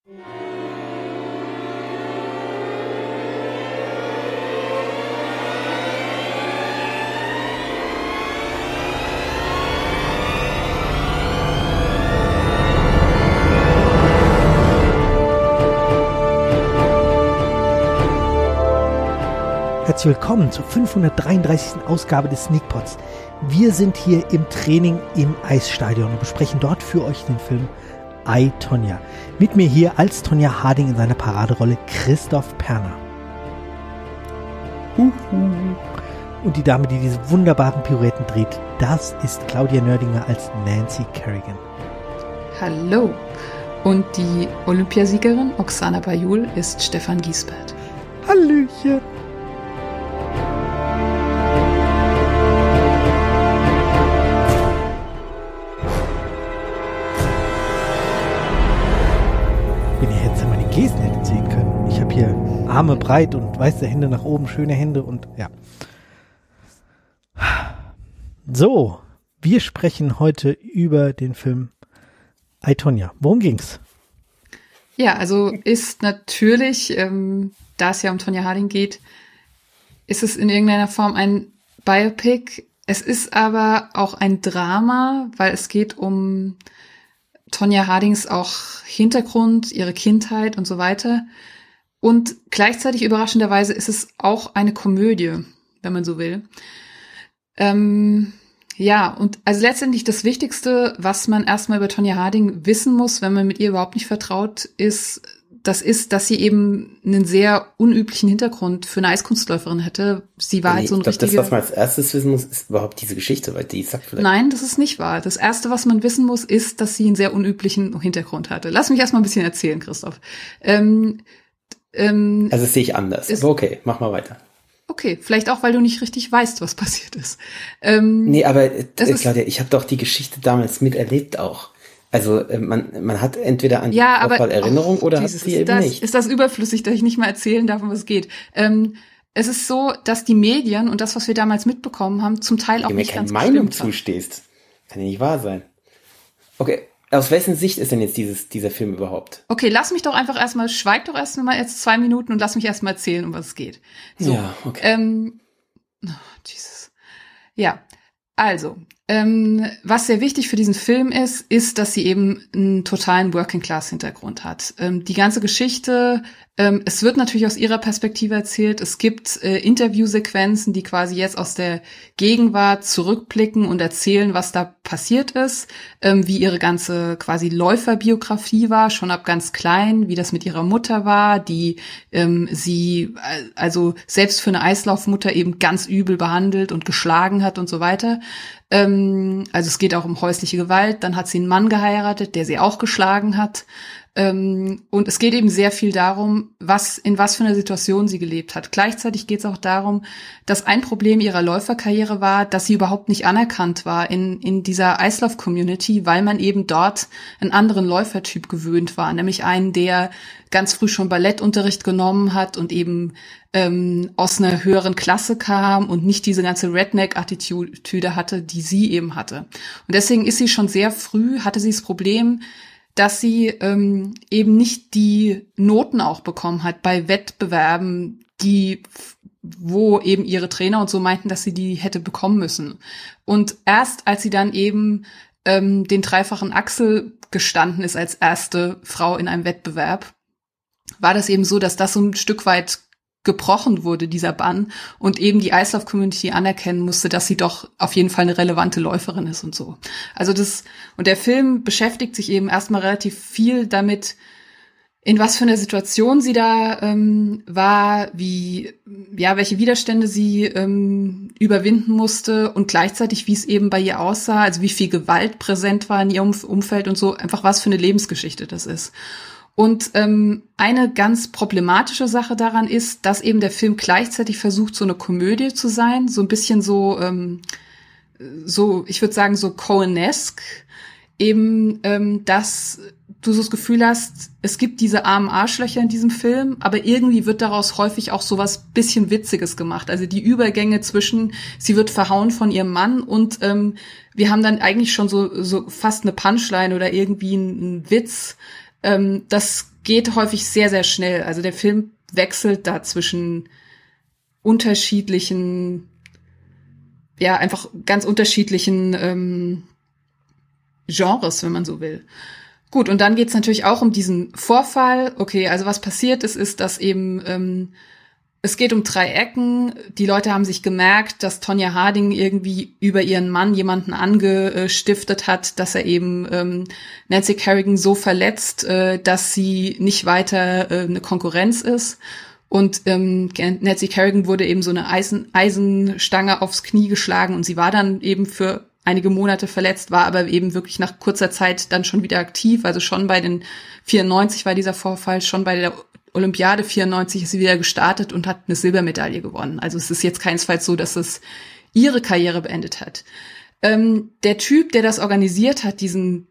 Herzlich willkommen zur 533. Ausgabe des Sneakpods. Wir sind hier im Training im Eisstadion und besprechen dort für euch den Film I, Tonya. Mit mir hier als Tonya Harding in seiner Paraderolle Christoph Perner. Und die Dame, die diese wunderbaren Pirouetten dreht, das ist Claudia Nördinger als Nancy Kerrigan. Hallo. Und die Olympiasiegerin Oksana Bajul ist Stefan Giesbert. Hallöchen. Gesten hättet sehen können. Ich habe hier Arme breit und weiße Hände nach oben, schöne Hände und ja. So, wir sprechen heute über den Film I, Tonya. Worum ging's? Ja, also ist natürlich, da es ja um Tonya Harding geht, ist es in irgendeiner Form ein Biopic. Es ist aber auch ein Drama, weil es geht um Tonya Hardings auch Hintergrund, ihre Kindheit und so weiter. Und gleichzeitig überraschenderweise ist es auch eine Komödie, wenn man so will. Ja, und also letztendlich das Wichtigste, was man erstmal über Tonya Harding wissen muss, wenn man mit ihr überhaupt nicht vertraut ist, dass sie eben einen sehr unüblichen Hintergrund für eine Eiskunstläuferin hätte. Sie war halt so ein richtiger... Das, was man als erstes wissen muss, ist überhaupt diese Geschichte, weil die sagt vielleicht... Nein, das ist nicht wahr. Das Erste, was man wissen muss, ist, dass sie einen sehr unüblichen Hintergrund hatte. Lass mich erstmal ein bisschen erzählen, Christoph. Also das sehe ich anders. Aber okay, mach mal weiter. Okay, vielleicht auch, weil du nicht richtig weißt, was passiert ist. Nee, aber Claudia, ich habe doch die Geschichte damals miterlebt auch. Also man hat entweder an die Erinnerung oder hat sie eben nicht. Ist das überflüssig, dass ich nicht mal erzählen darf, um was es geht? Es ist so, dass die Medien und das, was wir damals mitbekommen haben, zum Teil auch nicht ganz bestimmt haben. Wenn du mir keine Meinung zustehst, kann ja nicht wahr sein. Okay, aus wessen Sicht ist denn jetzt dieser Film überhaupt? Okay, schweig doch erstmal jetzt 2 Minuten und lass mich erstmal erzählen, um was es geht. So, ja, okay. Jesus. Ja, also, was sehr wichtig für diesen Film ist, dass sie eben einen totalen Working-Class-Hintergrund hat. Die ganze Geschichte, es wird natürlich aus ihrer Perspektive erzählt. Es gibt Interviewsequenzen, die quasi jetzt aus der Gegenwart zurückblicken und erzählen, was da passiert ist, wie ihre ganze quasi Läuferbiografie war, schon ab ganz klein, wie das mit ihrer Mutter war, die sie also selbst für eine Eislaufmutter eben ganz übel behandelt und geschlagen hat und so weiter. Also es geht auch um häusliche Gewalt. Dann hat sie einen Mann geheiratet, der sie auch geschlagen hat. Und es geht eben sehr viel darum, in was für einer Situation sie gelebt hat. Gleichzeitig geht es auch darum, dass ein Problem ihrer Läuferkarriere war, dass sie überhaupt nicht anerkannt war in dieser Eislauf-Community, weil man eben dort einen anderen Läufertyp gewöhnt war, nämlich einen, der ganz früh schon Ballettunterricht genommen hat und eben aus einer höheren Klasse kam und nicht diese ganze Redneck-Attitüde hatte, die sie eben hatte. Und deswegen ist sie schon sehr früh, hatte sie das Problem, dass sie eben nicht die Noten auch bekommen hat bei Wettbewerben, wo eben ihre Trainer und so meinten, dass sie die hätte bekommen müssen. Und erst als sie dann eben den dreifachen Axel gestanden ist als erste Frau in einem Wettbewerb, war das eben so, dass das so ein Stück weit gebrochen wurde, dieser Bann, und eben die Eislauf-Community anerkennen musste, dass sie doch auf jeden Fall eine relevante Läuferin ist und so. Also und der Film beschäftigt sich eben erstmal relativ viel damit, in was für einer Situation sie da war, welche Widerstände sie überwinden musste und gleichzeitig, wie es eben bei ihr aussah, also wie viel Gewalt präsent war in ihrem Umfeld und so, einfach was für eine Lebensgeschichte das ist. Und eine ganz problematische Sache daran ist, dass eben der Film gleichzeitig versucht, so eine Komödie zu sein, so ein bisschen so, ich würde sagen, so Coen-esque, eben, dass du so das Gefühl hast, es gibt diese armen Arschlöcher in diesem Film, aber irgendwie wird daraus häufig auch sowas bisschen Witziges gemacht. Also die Übergänge zwischen, sie wird verhauen von ihrem Mann und wir haben dann eigentlich schon so fast eine Punchline oder irgendwie einen Witz. Das geht häufig sehr, sehr schnell. Also der Film wechselt da zwischen unterschiedlichen, ja, einfach ganz unterschiedlichen Genres, wenn man so will. Gut, und dann geht's natürlich auch um diesen Vorfall. Okay, also was passiert ist, dass eben es geht um 3 Ecken. Die Leute haben sich gemerkt, dass Tonya Harding irgendwie über ihren Mann jemanden angestiftet hat, dass er eben Nancy Kerrigan so verletzt, dass sie nicht weiter eine Konkurrenz ist. Und Nancy Kerrigan wurde eben so eine Eisenstange aufs Knie geschlagen und sie war dann eben für einige Monate verletzt, war aber eben wirklich nach kurzer Zeit dann schon wieder aktiv. Also schon bei den 94 war dieser Vorfall, schon bei der Olympiade 94 ist sie wieder gestartet und hat eine Silbermedaille gewonnen. Also es ist jetzt keinesfalls so, dass es ihre Karriere beendet hat. Der Typ, der das organisiert hat, diesen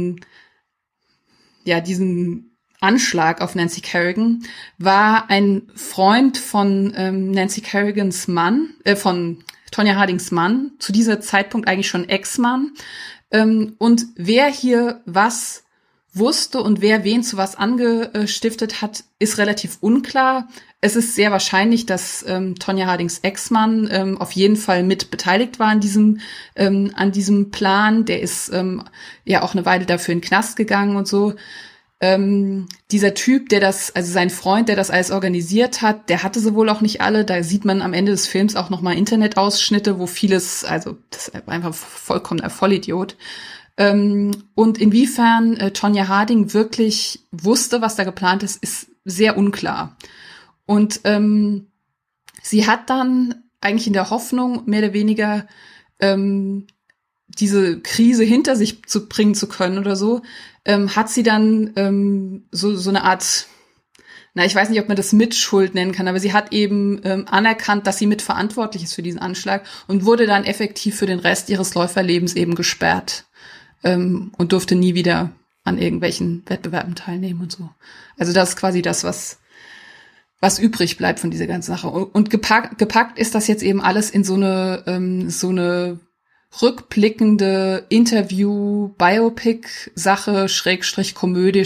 Anschlag auf Nancy Kerrigan, war ein Freund von Nancy Kerrigans Mann, von Tonya Hardings Mann, zu dieser Zeitpunkt eigentlich schon Ex-Mann. Und wer hier was wusste und wer wen zu was angestiftet hat, ist relativ unklar. Es ist sehr wahrscheinlich, dass Tonya Hardings Ex-Mann auf jeden Fall mit beteiligt war an diesem Plan. Der ist ja auch eine Weile dafür in den Knast gegangen und so. Dieser Typ, sein Freund, der das alles organisiert hat, der hatte sie wohl auch nicht alle. Da sieht man am Ende des Films auch nochmal Internetausschnitte, wo vieles, also das ist einfach vollkommener Vollidiot. Und inwiefern Tonya Harding wirklich wusste, was da geplant ist sehr unklar. Und sie hat dann eigentlich in der Hoffnung, mehr oder weniger diese Krise hinter sich bringen zu können oder so, hat sie dann so eine Art, ich weiß nicht, ob man das Mitschuld nennen kann, aber sie hat eben anerkannt, dass sie mitverantwortlich ist für diesen Anschlag und wurde dann effektiv für den Rest ihres Läuferlebens eben gesperrt und durfte nie wieder an irgendwelchen Wettbewerben teilnehmen und so. Also das ist quasi das, was übrig bleibt von dieser ganzen Sache. Und gepackt ist das jetzt eben alles in so eine rückblickende Interview-Biopic-Sache, / Komödie,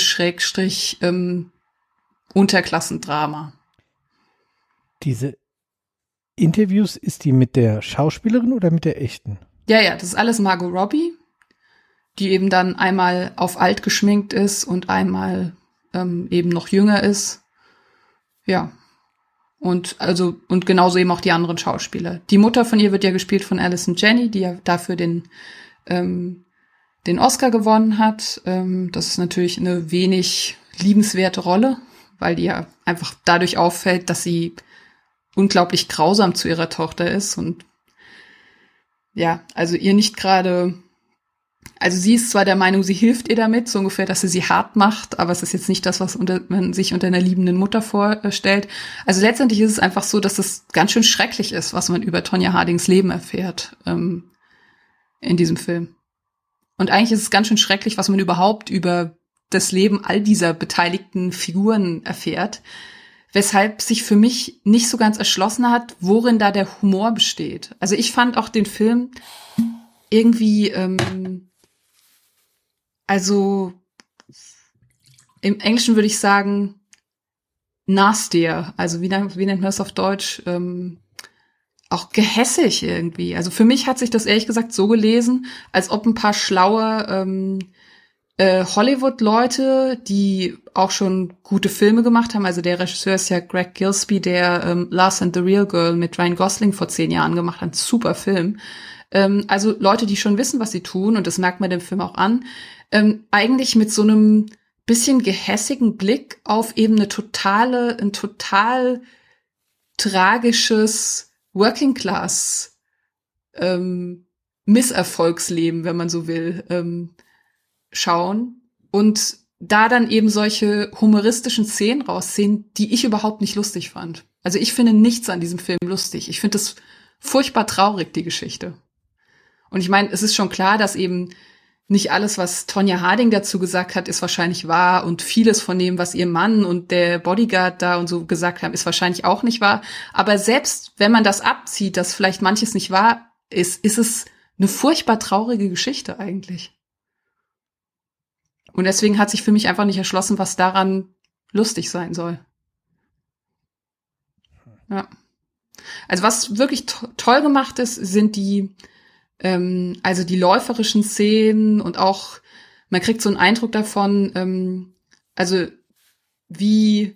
/ Unterklassendrama. Diese Interviews, ist die mit der Schauspielerin oder mit der echten? Ja, das ist alles Margot Robbie, die eben dann einmal auf alt geschminkt ist und einmal eben noch jünger ist. Ja. Und genauso eben auch die anderen Schauspieler. Die Mutter von ihr wird ja gespielt von Allison Janney, die ja dafür den Oscar gewonnen hat. Das ist natürlich eine wenig liebenswerte Rolle, weil die ja einfach dadurch auffällt, dass sie unglaublich grausam zu ihrer Tochter ist und ja, also ihr nicht gerade. Also sie ist zwar der Meinung, sie hilft ihr damit, so ungefähr, dass sie hart macht, aber es ist jetzt nicht das, was man sich unter einer liebenden Mutter vorstellt. Also letztendlich ist es einfach so, dass es ganz schön schrecklich ist, was man über Tonya Hardings Leben erfährt in diesem Film. Und eigentlich ist es ganz schön schrecklich, was man überhaupt über das Leben all dieser beteiligten Figuren erfährt, weshalb sich für mich nicht so ganz erschlossen hat, worin da der Humor besteht. Also ich fand auch den Film irgendwie also im Englischen würde ich sagen nastier, also wie nennt man das auf Deutsch? Auch gehässig irgendwie. Also für mich hat sich das ehrlich gesagt so gelesen, als ob ein paar schlaue Hollywood-Leute, die auch schon gute Filme gemacht haben, also der Regisseur ist ja Greg Gillespie, der Lars and the Real Girl mit Ryan Gosling vor 10 Jahren gemacht hat, ein super Film. Also Leute, die schon wissen, was sie tun, und das merkt man dem Film auch an, eigentlich mit so einem bisschen gehässigen Blick auf eben ein total tragisches Working-Class Misserfolgsleben, wenn man so will, schauen und da dann eben solche humoristischen Szenen raussehen, die ich überhaupt nicht lustig fand. Also ich finde nichts an diesem Film lustig. Ich finde es furchtbar traurig, die Geschichte. Und ich meine, es ist schon klar, dass eben nicht alles, was Tonya Harding dazu gesagt hat, ist wahrscheinlich wahr, und vieles von dem, was ihr Mann und der Bodyguard da und so gesagt haben, ist wahrscheinlich auch nicht wahr. Aber selbst wenn man das abzieht, dass vielleicht manches nicht wahr ist, ist es eine furchtbar traurige Geschichte eigentlich. Und deswegen hat sich für mich einfach nicht erschlossen, was daran lustig sein soll. Ja. Also was wirklich toll gemacht ist, sind die läuferischen Szenen und auch, man kriegt so einen Eindruck davon, also wie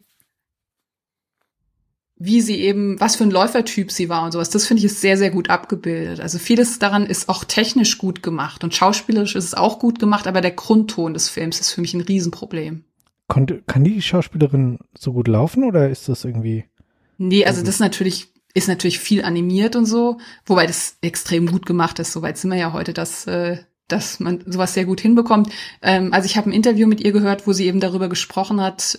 sie eben, was für ein Läufertyp sie war und sowas. Das finde ich ist sehr, sehr gut abgebildet. Also vieles daran ist auch technisch gut gemacht und schauspielerisch ist es auch gut gemacht, aber der Grundton des Films ist für mich ein Riesenproblem. Kann die Schauspielerin so gut laufen oder ist das irgendwie? Nee, also das ist natürlich viel animiert und so, wobei das extrem gut gemacht ist. Soweit sind wir ja heute, dass man sowas sehr gut hinbekommt. Also ich habe ein Interview mit ihr gehört, wo sie eben darüber gesprochen hat,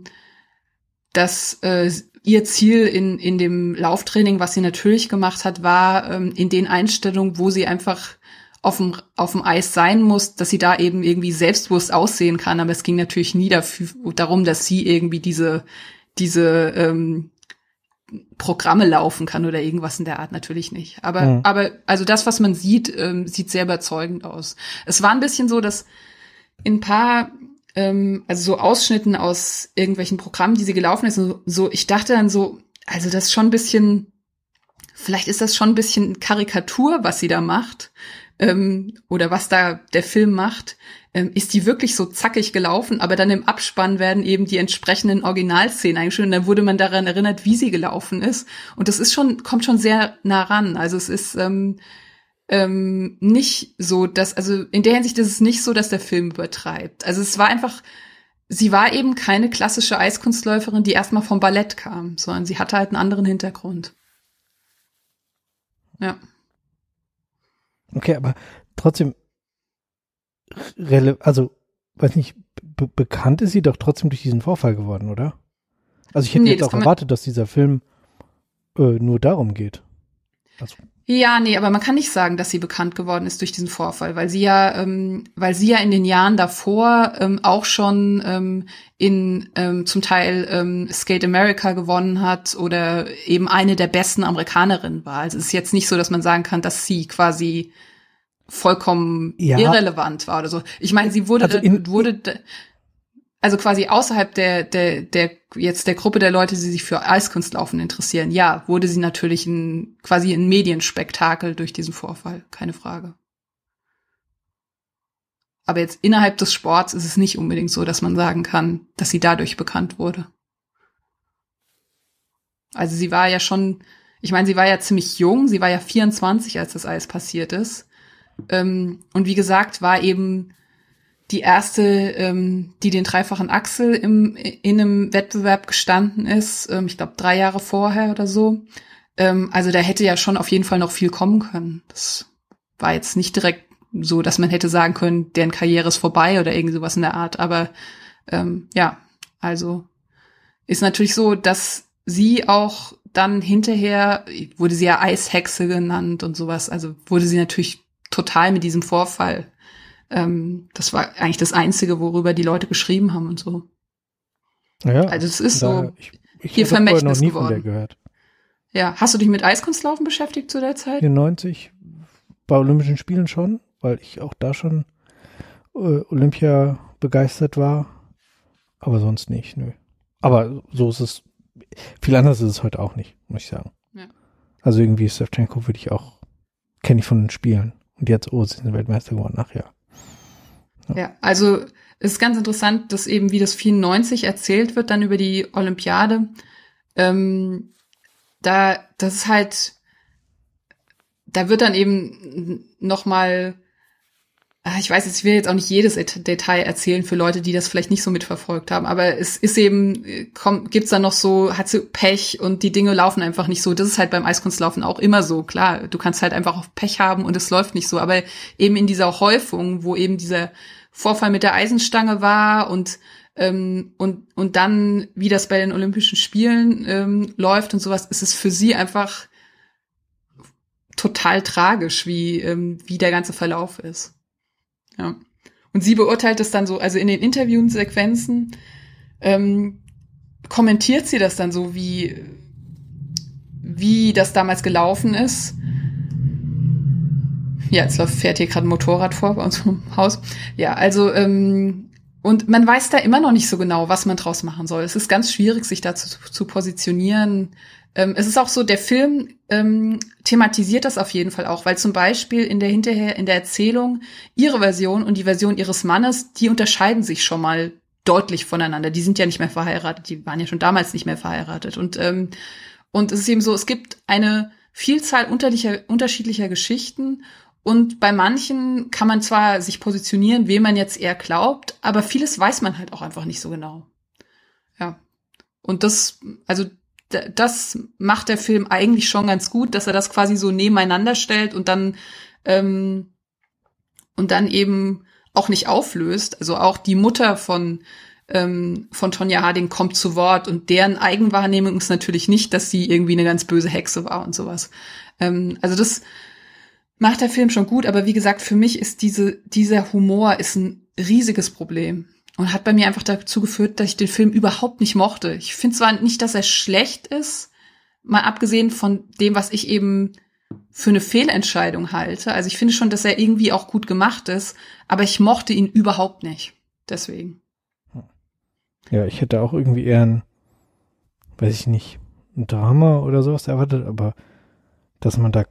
dass ihr Ziel in dem Lauftraining, was sie natürlich gemacht hat, war in den Einstellungen, wo sie einfach auf dem Eis sein muss, dass sie da eben irgendwie selbstbewusst aussehen kann. Aber es ging natürlich nie darum, dass sie irgendwie diese Programme laufen kann oder irgendwas in der Art, natürlich nicht. Aber also das, was man sieht, sieht sehr überzeugend aus. Es war ein bisschen so, dass in ein paar, also so Ausschnitten aus irgendwelchen Programmen, die sie gelaufen ist, so, ich dachte dann so, also das ist schon ein bisschen, vielleicht ist das schon ein bisschen Karikatur, was sie da macht, oder was da der Film macht. Ist die wirklich so zackig gelaufen, aber dann im Abspann werden eben die entsprechenden Originalszenen eingeschnitten und dann wurde man daran erinnert, wie sie gelaufen ist. Und das kommt schon sehr nah ran. Also es ist nicht so, also in der Hinsicht ist es nicht so, dass der Film übertreibt. Also es war einfach, sie war eben keine klassische Eiskunstläuferin, die erstmal vom Ballett kam, sondern sie hatte halt einen anderen Hintergrund. Ja. Okay, aber trotzdem, also, weiß nicht, bekannt ist sie doch trotzdem durch diesen Vorfall geworden, oder? Also ich hätte jetzt auch erwartet, dass dieser Film nur darum geht. Also. Ja, nee, aber man kann nicht sagen, dass sie bekannt geworden ist durch diesen Vorfall, weil sie ja in den Jahren davor auch schon zum Teil Skate America gewonnen hat oder eben eine der besten Amerikanerinnen war. Also es ist jetzt nicht so, dass man sagen kann, dass sie quasi vollkommen irrelevant war oder so. Ich meine, sie wurde also quasi außerhalb der Gruppe der Leute, die sich für Eiskunstlaufen interessieren, ja, wurde sie natürlich quasi ein Medienspektakel durch diesen Vorfall, keine Frage. Aber jetzt innerhalb des Sports ist es nicht unbedingt so, dass man sagen kann, dass sie dadurch bekannt wurde. Also sie war ja schon, ich meine, sie war ja ziemlich jung, sie war ja 24, als das alles passiert ist. Und wie gesagt, war eben die erste, die den dreifachen Axel in einem Wettbewerb gestanden ist, ich glaube 3 Jahre vorher oder so. Also da hätte ja schon auf jeden Fall noch viel kommen können. Das war jetzt nicht direkt so, dass man hätte sagen können, deren Karriere ist vorbei oder irgend sowas in der Art. Aber ja, also ist natürlich so, dass sie auch dann hinterher, wurde sie ja Eishexe genannt und sowas, also wurde sie natürlich total mit diesem Vorfall. Das war eigentlich das Einzige, worüber die Leute geschrieben haben und so. Ja, also es ist so ich hier Vermächtnis noch nie geworden. Von der gehört. Ja, hast du dich mit Eiskunstlaufen beschäftigt zu der Zeit? 94 bei Olympischen Spielen schon, weil ich auch da schon Olympia begeistert war, aber sonst nicht, nö. Aber so ist es, viel anders ist es heute auch nicht, muss ich sagen. Ja. Also irgendwie Savchenko kenne ich von den Spielen. Und jetzt, sie sind Weltmeister geworden, nachher. Ja, also es ist ganz interessant, dass eben wie das 94 erzählt wird, dann über die Olympiade. Das ist halt, da wird dann eben nochmal, ich weiß jetzt, ich will jetzt auch nicht jedes Detail erzählen für Leute, die das vielleicht nicht so mitverfolgt haben, aber es ist eben, gibt's dann noch so, hat sie Pech und die Dinge laufen einfach nicht so. Das ist halt beim Eiskunstlaufen auch immer so. Klar, du kannst halt einfach auch Pech haben und es läuft nicht so, aber eben in dieser Häufung, wo eben dieser Vorfall mit der Eisenstange war und dann, wie das bei den Olympischen Spielen läuft und sowas, ist es für sie einfach total tragisch, wie der ganze Verlauf ist. Ja. Und sie beurteilt es dann so, also in den Interviewsequenzen kommentiert sie das dann so, wie das damals gelaufen ist. Ja, jetzt fährt hier gerade ein Motorrad vor bei uns vom Haus. Ja, also und Und man weiß da immer noch nicht so genau, was man draus machen soll. Es ist ganz schwierig, sich dazu zu positionieren. Es ist auch so, der Film thematisiert das auf jeden Fall auch, weil zum Beispiel in der Erzählung ihre Version und die Version ihres Mannes, die unterscheiden sich schon mal deutlich voneinander. Die sind ja nicht mehr verheiratet, die waren ja schon damals nicht mehr verheiratet. Und es ist eben so, es gibt eine Vielzahl unterschiedlicher Geschichten. Und bei manchen kann man zwar sich positionieren, wem man jetzt eher glaubt, aber vieles weiß man halt auch einfach nicht so genau. Ja. Und das macht der Film eigentlich schon ganz gut, dass er das quasi so nebeneinander stellt und dann eben auch nicht auflöst. Also auch die Mutter von Tonya Harding kommt zu Wort und deren Eigenwahrnehmung ist natürlich nicht, dass sie irgendwie eine ganz böse Hexe war und sowas. Also das macht der Film schon gut, aber wie gesagt, für mich ist dieser Humor ist ein riesiges Problem und hat bei mir einfach dazu geführt, dass ich den Film überhaupt nicht mochte. Ich finde zwar nicht, dass er schlecht ist, mal abgesehen von dem, was ich eben für eine Fehlentscheidung halte. Also ich finde schon, dass er irgendwie auch gut gemacht ist, aber ich mochte ihn überhaupt nicht. Deswegen. Ja, ich hätte auch irgendwie eher ein Drama oder sowas erwartet, aber dass man da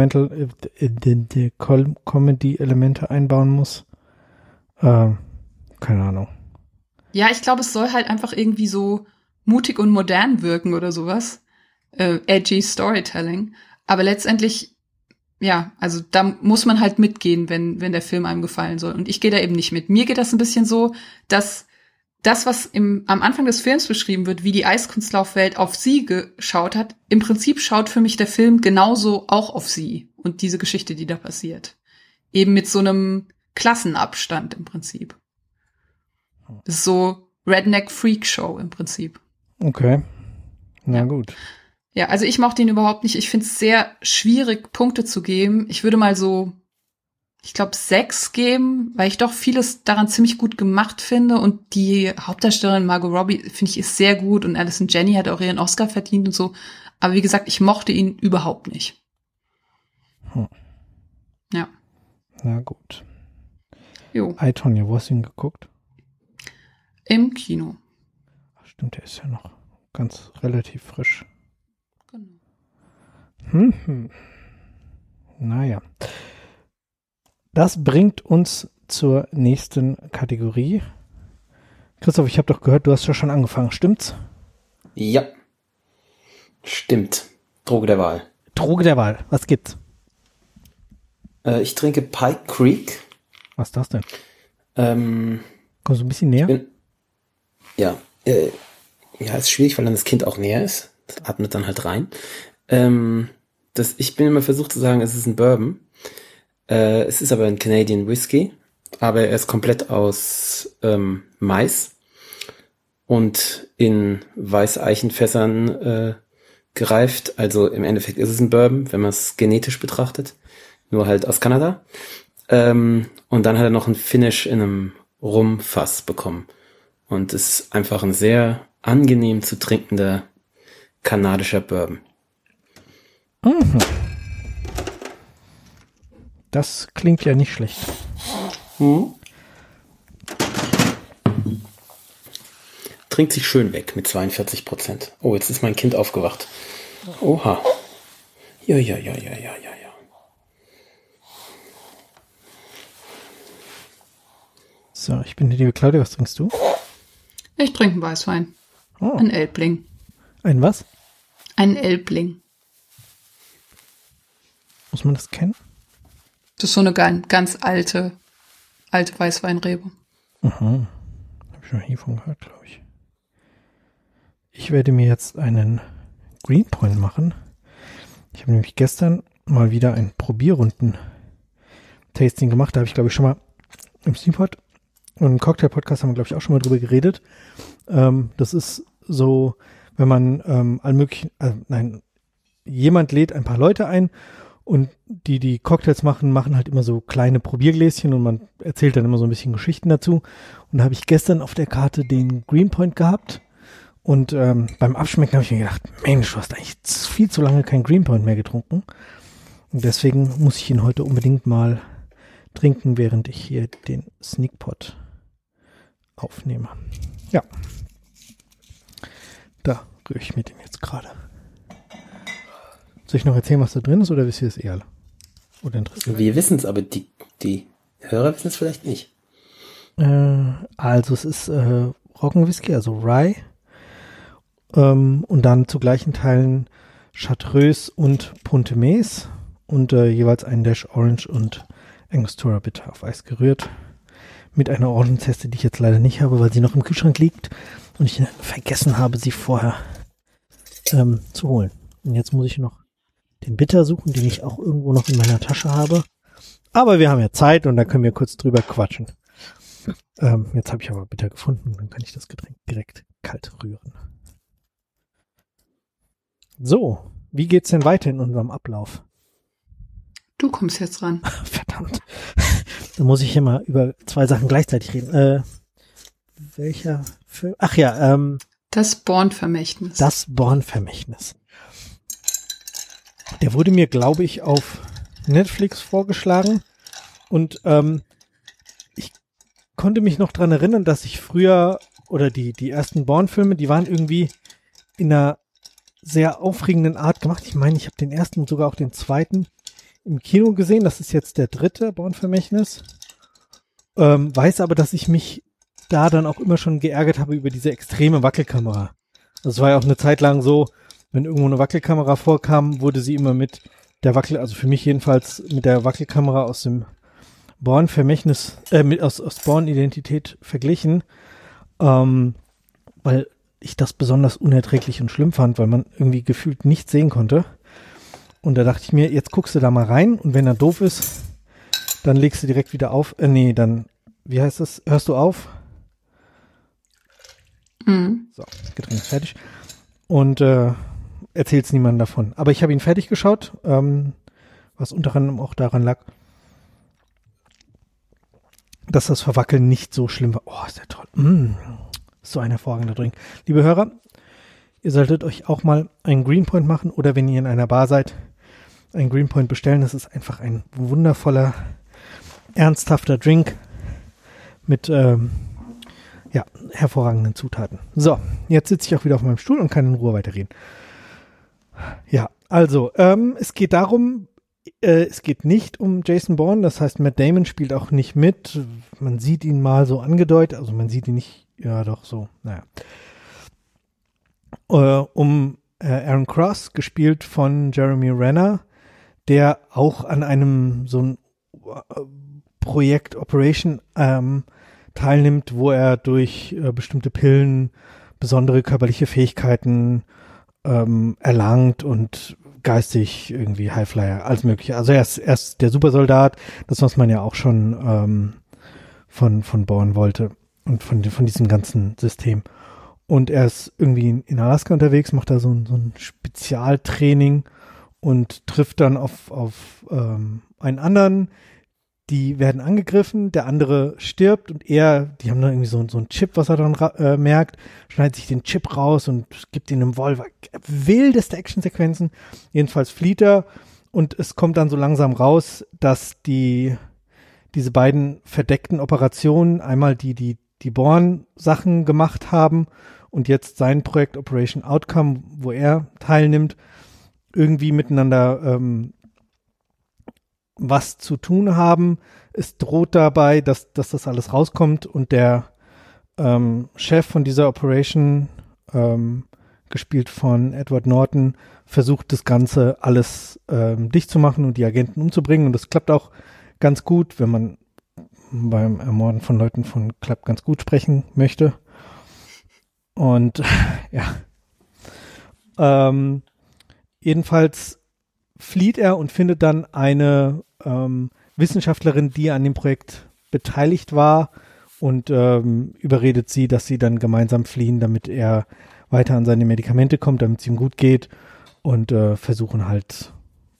Comedy-Elemente einbauen muss. Keine Ahnung. Ja, ich glaube, es soll halt einfach irgendwie so mutig und modern wirken oder sowas. Edgy Storytelling. Aber letztendlich, ja, also da muss man halt mitgehen, wenn der Film einem gefallen soll. Und ich gehe da eben nicht mit. Mir geht das ein bisschen so, dass das, was am Anfang des Films beschrieben wird, wie die Eiskunstlaufwelt auf sie geschaut hat, im Prinzip schaut für mich der Film genauso auch auf sie und diese Geschichte, die da passiert. Eben mit so einem Klassenabstand im Prinzip. Das ist so Redneck-Freak-Show im Prinzip. Okay, na gut. Ja, also ich mochte ihn überhaupt nicht. Ich finde es sehr schwierig, Punkte zu geben. Ich würde mal so, ich glaube, 6 geben, weil ich doch vieles daran ziemlich gut gemacht finde. Und die Hauptdarstellerin Margot Robbie, finde ich, ist sehr gut. Und Allison Janney hat auch ihren Oscar verdient und so. Aber wie gesagt, ich mochte ihn überhaupt nicht. Ja. Na gut. Jo. I, Tonya, wo hast du ihn geguckt? Im Kino. Ach, stimmt, der ist ja noch ganz relativ frisch. Genau. Naja. Das bringt uns zur nächsten Kategorie. Christoph, ich habe doch gehört, du hast ja schon angefangen, stimmt's? Ja, stimmt. Droge der Wahl. Droge der Wahl, was gibt's? Ich trinke Pike Creek. Was ist das denn? Kommst du ein bisschen näher? Ist schwierig, weil dann das Kind auch näher ist. Das atmet dann halt rein. Ich bin immer versucht zu sagen, es ist ein Bourbon. Es ist aber ein Canadian Whisky, aber er ist komplett aus Mais und in Weißeichenfässern gereift. Also im Endeffekt ist es ein Bourbon, wenn man es genetisch betrachtet, nur halt aus Kanada. Und dann hat er noch ein Finish in einem Rumfass bekommen. Und es ist einfach ein sehr angenehm zu trinkender kanadischer Bourbon. Mhm. Das klingt ja nicht schlecht. Trinkt sich schön weg mit 42%. Oh, jetzt ist mein Kind aufgewacht. Oha. Ja. So, ich bin die liebe Claudia. Was trinkst du? Ich trinke einen Weißwein. Oh. Ein Elbling. Ein was? Ein Elbling. Muss man das kennen? Das ist so eine ganz alte Weißweinrebe. Aha. Habe ich schon hiervon gehört, glaube ich. Ich werde mir jetzt einen Greenpoint machen. Ich habe nämlich gestern mal wieder ein Probierrunden-Tasting gemacht. Da habe ich, glaube ich, schon mal im Sneakpot und im Cocktail-Podcast haben wir, glaube ich, auch schon mal drüber geredet. Das ist so, wenn man jemand lädt ein paar Leute ein und die Cocktails machen halt immer so kleine Probiergläschen und man erzählt dann immer so ein bisschen Geschichten dazu. Und da habe ich gestern auf der Karte den Greenpoint gehabt und beim Abschmecken habe ich mir gedacht, Mensch, du hast eigentlich viel zu lange kein Greenpoint mehr getrunken. Und deswegen muss ich ihn heute unbedingt mal trinken, während ich hier den Sneakpot aufnehme. Ja. Da rühre ich mir den jetzt gerade. Soll ich noch erzählen, was da drin ist, oder wisst ihr es eh alle? Oder interessiert? Wir wissen es, aber die Hörer wissen es vielleicht nicht. Also es ist Roggenwhisky, also Rye. Und dann zu gleichen Teilen Chartreuse und Ponte Mez. Und jeweils ein Dash Orange und Angostura Bitter auf Eis gerührt. Mit einer Ordensheste, die ich jetzt leider nicht habe, weil sie noch im Kühlschrank liegt. Und ich vergessen habe, sie vorher zu holen. Und jetzt muss ich noch den Bitter suchen, den ich auch irgendwo noch in meiner Tasche habe. Aber wir haben ja Zeit und da können wir kurz drüber quatschen. Jetzt habe ich aber Bitter gefunden, dann kann ich das Getränk direkt kalt rühren. So, wie geht's denn weiter in unserem Ablauf? Du kommst jetzt ran. Verdammt. Da muss ich immer über 2 Sachen gleichzeitig reden. Welcher Film? Ach ja, Das Bourne-Vermächtnis. Das Bourne-Vermächtnis. Der wurde mir, glaube ich, auf Netflix vorgeschlagen und ich konnte mich noch dran erinnern, dass ich früher, oder die ersten Bourne-Filme, die waren irgendwie in einer sehr aufregenden Art gemacht. Ich meine, ich habe den ersten und sogar auch den zweiten im Kino gesehen. Das ist jetzt der 3. Bourne-Vermächtnis. Weiß aber, dass ich mich da dann auch immer schon geärgert habe über diese extreme Wackelkamera. Das war ja auch eine Zeit lang so, wenn irgendwo eine Wackelkamera vorkam, wurde sie immer mit der also für mich jedenfalls mit der Wackelkamera aus dem Bourne-Vermächtnis, aus Bourne-Identität verglichen, weil ich das besonders unerträglich und schlimm fand, weil man irgendwie gefühlt nichts sehen konnte. Und da dachte ich mir, jetzt guckst du da mal rein und wenn er doof ist, dann legst du direkt wieder auf. Wie heißt das? Hörst du auf? Mhm. So, Getränk fertig. Und erzähl's niemandem davon. Aber ich habe ihn fertig geschaut, was unter anderem auch daran lag, dass das Verwackeln nicht so schlimm war. Oh, ist der toll. So ein hervorragender Drink. Liebe Hörer, ihr solltet euch auch mal einen Greenpoint machen oder wenn ihr in einer Bar seid, einen Greenpoint bestellen. Das ist einfach ein wundervoller, ernsthafter Drink mit hervorragenden Zutaten. So, jetzt sitze ich auch wieder auf meinem Stuhl und kann in Ruhe weiterreden. Ja, also, es geht darum, es geht nicht um Jason Bourne, das heißt, Matt Damon spielt auch nicht mit. Man sieht ihn mal so angedeutet, also man sieht ihn nicht, ja doch so, naja. Um Aaron Cross, gespielt von Jeremy Renner, der auch an einem so ein Projekt Operation teilnimmt, wo er durch bestimmte Pillen besondere körperliche Fähigkeiten erlangt und geistig irgendwie Highflyer, alles mögliche. Also er ist der Supersoldat, das was man ja auch schon von Bourne wollte und von diesem ganzen System. Und er ist irgendwie in Alaska unterwegs, macht da so ein Spezialtraining und trifft dann auf einen anderen. Die werden angegriffen, der andere stirbt und die haben dann irgendwie so einen Chip, was er dann merkt, schneidet sich den Chip raus und gibt ihn einem Volver. Wildeste Actionsequenzen. Jedenfalls flieht er und es kommt dann so langsam raus, dass diese beiden verdeckten Operationen, einmal die Bourne-Sachen gemacht haben und jetzt sein Projekt Operation Outcome, wo er teilnimmt, irgendwie miteinander was zu tun haben. Es droht dabei, dass das alles rauskommt und der Chef von dieser Operation, gespielt von Edward Norton, versucht das Ganze alles dicht zu machen und die Agenten umzubringen und das klappt auch ganz gut, wenn man beim Ermorden von Leuten von klappt ganz gut sprechen möchte. Und ja, jedenfalls flieht er und findet dann eine Wissenschaftlerin, die an dem Projekt beteiligt war und überredet sie, dass sie dann gemeinsam fliehen, damit er weiter an seine Medikamente kommt, damit es ihm gut geht und versuchen halt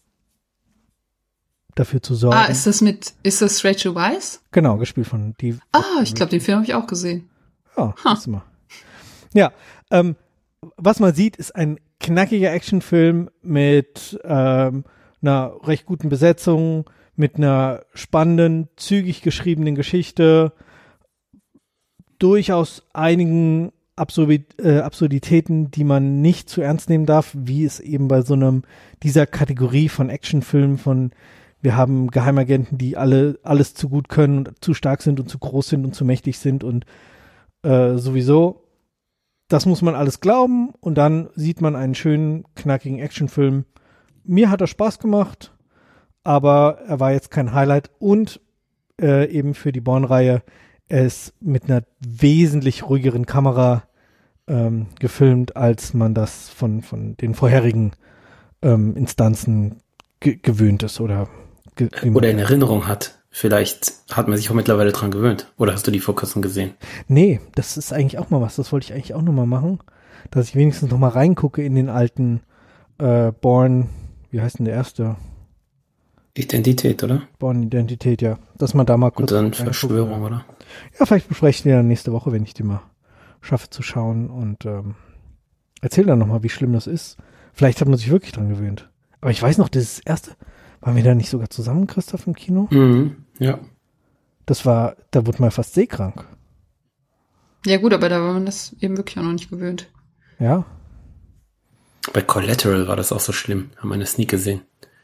dafür zu sorgen. Ist das Rachel Weisz? Genau, gespielt von die. Ich glaube, den Film habe ich auch gesehen. Ja, mal. Ja, was man sieht, ist ein knackiger Actionfilm mit einer recht guten Besetzung, mit einer spannenden, zügig geschriebenen Geschichte, durchaus einigen Absurditäten, die man nicht zu ernst nehmen darf, wie es eben bei so dieser Kategorie von Actionfilmen von wir haben Geheimagenten, die alles zu gut können und zu stark sind und zu groß sind und zu mächtig sind und sowieso, das muss man alles glauben und dann sieht man einen schönen, knackigen Actionfilm. Mir hat er Spaß gemacht, aber er war jetzt kein Highlight und eben für die Bourne-Reihe, er ist mit einer wesentlich ruhigeren Kamera gefilmt, als man das von den vorherigen Instanzen gewöhnt ist oder in Erinnerung hat. Vielleicht hat man sich auch mittlerweile dran gewöhnt. Oder hast du die vor kurzem gesehen? Nee, das ist eigentlich auch mal was. Das wollte ich eigentlich auch noch mal machen, dass ich wenigstens noch mal reingucke in den alten Bourne, wie heißt denn der erste? Identität, oder? Bourne-Identität, ja. Dass man da mal kurz... Und dann Verschwörung, oder? Ja, vielleicht bespreche ich die dann nächste Woche, wenn ich die mal schaffe zu schauen und erzähl dann noch mal, wie schlimm das ist. Vielleicht hat man sich wirklich dran gewöhnt. Aber ich weiß noch, das erste... Waren wir da nicht sogar zusammen, Christoph, im Kino? Mhm, ja. Da wurde man fast seekrank. Ja gut, aber da war man das eben wirklich auch noch nicht gewöhnt. Ja. Bei Collateral war das auch so schlimm. Haben wir eine Sneak gesehen.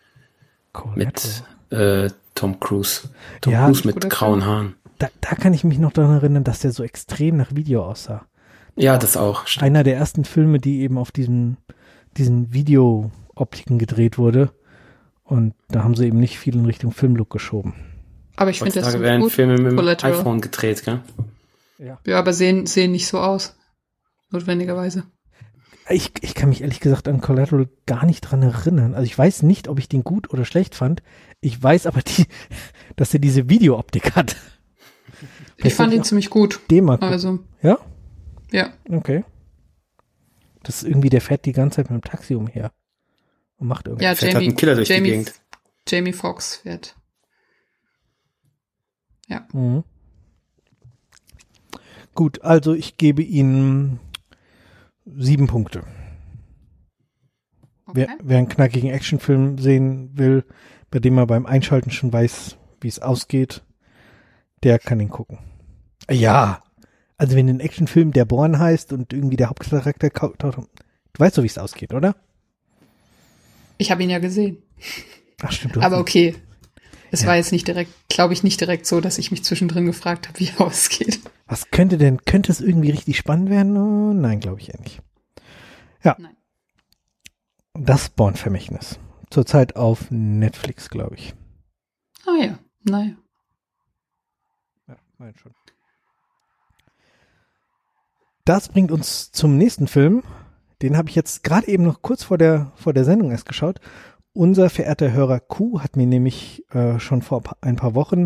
Mit Tom Cruise. Tom Cruise mit grauen Haaren. Da kann ich mich noch daran erinnern, dass der so extrem nach Video aussah. Ja, das auch. Stimmt. Einer der ersten Filme, die eben auf diesen Video-Optiken gedreht wurde. Und da haben sie eben nicht viel in Richtung Filmlook geschoben. Aber ich finde das so werden gut. Filme mit dem Collateral. iPhone gedreht, gell? Ja, aber sehen nicht so aus. Notwendigerweise. Ich kann mich ehrlich gesagt an Collateral gar nicht dran erinnern. Also ich weiß nicht, ob ich den gut oder schlecht fand. Ich weiß aber, dass er diese Videooptik hat. Ich fand ihn ziemlich gut. Also. Ja? Ja. Okay. Das ist irgendwie, der fährt die ganze Zeit mit dem Taxi umher. Und macht irgendwas. Ja, Jamie, hat einen Killer durch die Gegend. Jamie Foxx fährt. Ja. Mhm. Gut, also ich gebe Ihnen 7 Punkte. Okay. Wer einen knackigen Actionfilm sehen will, bei dem er beim Einschalten schon weiß, wie es ausgeht, der kann ihn gucken. Ja, also wenn ein Actionfilm der Bourne heißt und irgendwie der Hauptcharakter du weißt doch, wie es ausgeht, oder? Ich habe ihn ja gesehen. Ach stimmt. Aber okay. Es war jetzt nicht direkt, glaube ich, nicht direkt so, dass ich mich zwischendrin gefragt habe, wie er ausgeht. Was könnte es irgendwie richtig spannend werden? Oh, nein, glaube ich ja nicht. Ja. Nein. Das Bourne-Vermächtnis. Zurzeit auf Netflix, glaube ich. Ah ja, naja. Ja, mein schon. Das bringt uns zum nächsten Film. Den habe ich jetzt gerade eben noch kurz vor der Sendung erst geschaut. Unser verehrter Hörer Q hat mir nämlich schon vor ein paar Wochen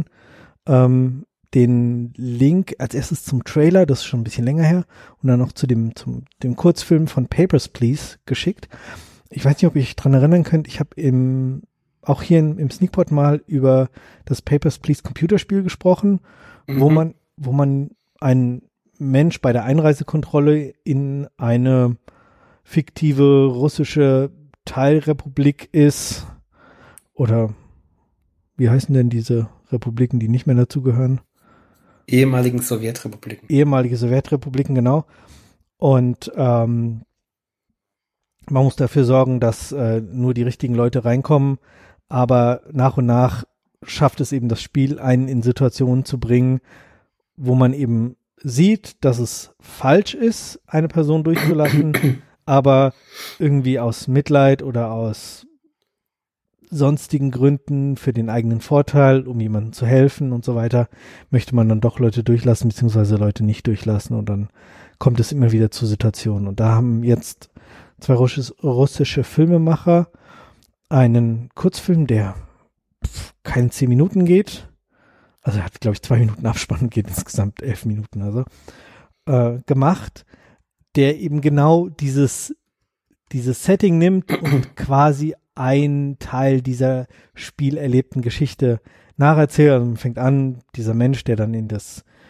den Link als erstes zum Trailer, das ist schon ein bisschen länger her, und dann noch zu dem Kurzfilm von Papers, Please geschickt. Ich weiß nicht, ob ihr euch dran erinnern könnt, ich habe auch hier im Sneakpot mal über das Papers, Please Computerspiel gesprochen, wo man einen Mensch bei der Einreisekontrolle in eine fiktive russische Teilrepublik ist, oder wie heißen denn diese Republiken, die nicht mehr dazugehören? Ehemaligen Sowjetrepubliken. Ehemalige Sowjetrepubliken, genau. Und man muss dafür sorgen, dass nur die richtigen Leute reinkommen, aber nach und nach schafft es eben das Spiel, einen in Situationen zu bringen, wo man eben sieht, dass es falsch ist, eine Person durchzulassen, aber irgendwie aus Mitleid oder aus sonstigen Gründen für den eigenen Vorteil, um jemandem zu helfen und so weiter, möchte man dann doch Leute durchlassen, beziehungsweise Leute nicht durchlassen, und dann kommt es immer wieder zu Situationen. Und da haben jetzt 2 russische Filmemacher einen Kurzfilm, der keine 10 Minuten geht, also er hat, glaube ich, 2 Minuten Abspann und geht insgesamt 11 Minuten, also gemacht, der eben genau dieses Setting nimmt und quasi einen Teil dieser spielerlebten Geschichte nacherzählt. Also man fängt an, dieser Mensch, der dann in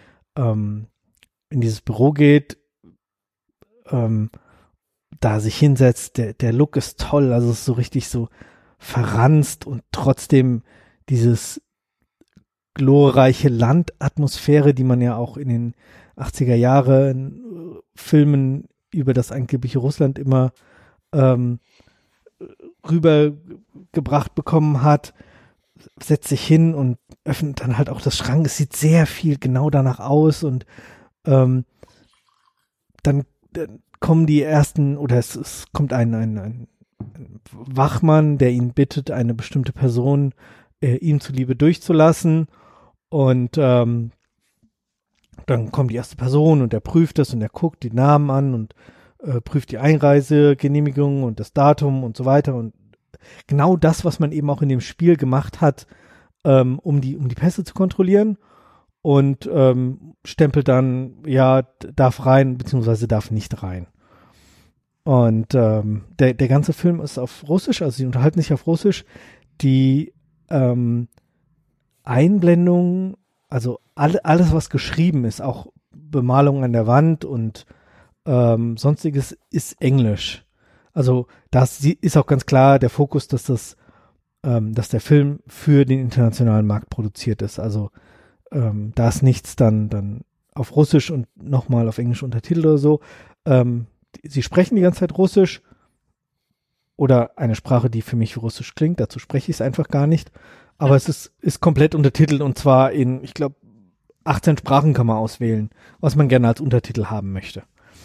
dieses Büro geht, da sich hinsetzt, der Look ist toll, also es ist so richtig so verranzt und trotzdem dieses glorreiche Landatmosphäre, die man ja auch in den 80er Jahre Filmen über das angebliche Russland immer rübergebracht bekommen hat, setzt sich hin und öffnet dann halt auch das Schrank. Es sieht sehr viel genau danach aus und dann kommen die ersten, oder es kommt ein Wachmann, der ihn bittet, eine bestimmte Person ihm zuliebe durchzulassen und dann kommt die erste Person und er prüft das und er guckt die Namen an und prüft die Einreisegenehmigung und das Datum und so weiter und genau das, was man eben auch in dem Spiel gemacht hat, um die Pässe zu kontrollieren und stempelt dann, ja, darf rein, beziehungsweise darf nicht rein. Und der ganze Film ist auf Russisch, also sie unterhalten sich auf Russisch. Die Einblendungen, also alles, was geschrieben ist, auch Bemalung an der Wand und sonstiges, ist Englisch. Also das ist auch ganz klar der Fokus, dass der Film für den internationalen Markt produziert ist. Also da ist nichts dann auf Russisch und nochmal auf Englisch untertitelt oder so. Sie sprechen die ganze Zeit Russisch oder eine Sprache, die für mich Russisch klingt. Dazu spreche ich es einfach gar nicht. Aber es ist komplett untertitelt und zwar in, ich glaube, 18 Sprachen kann man auswählen, was man gerne als Untertitel haben möchte.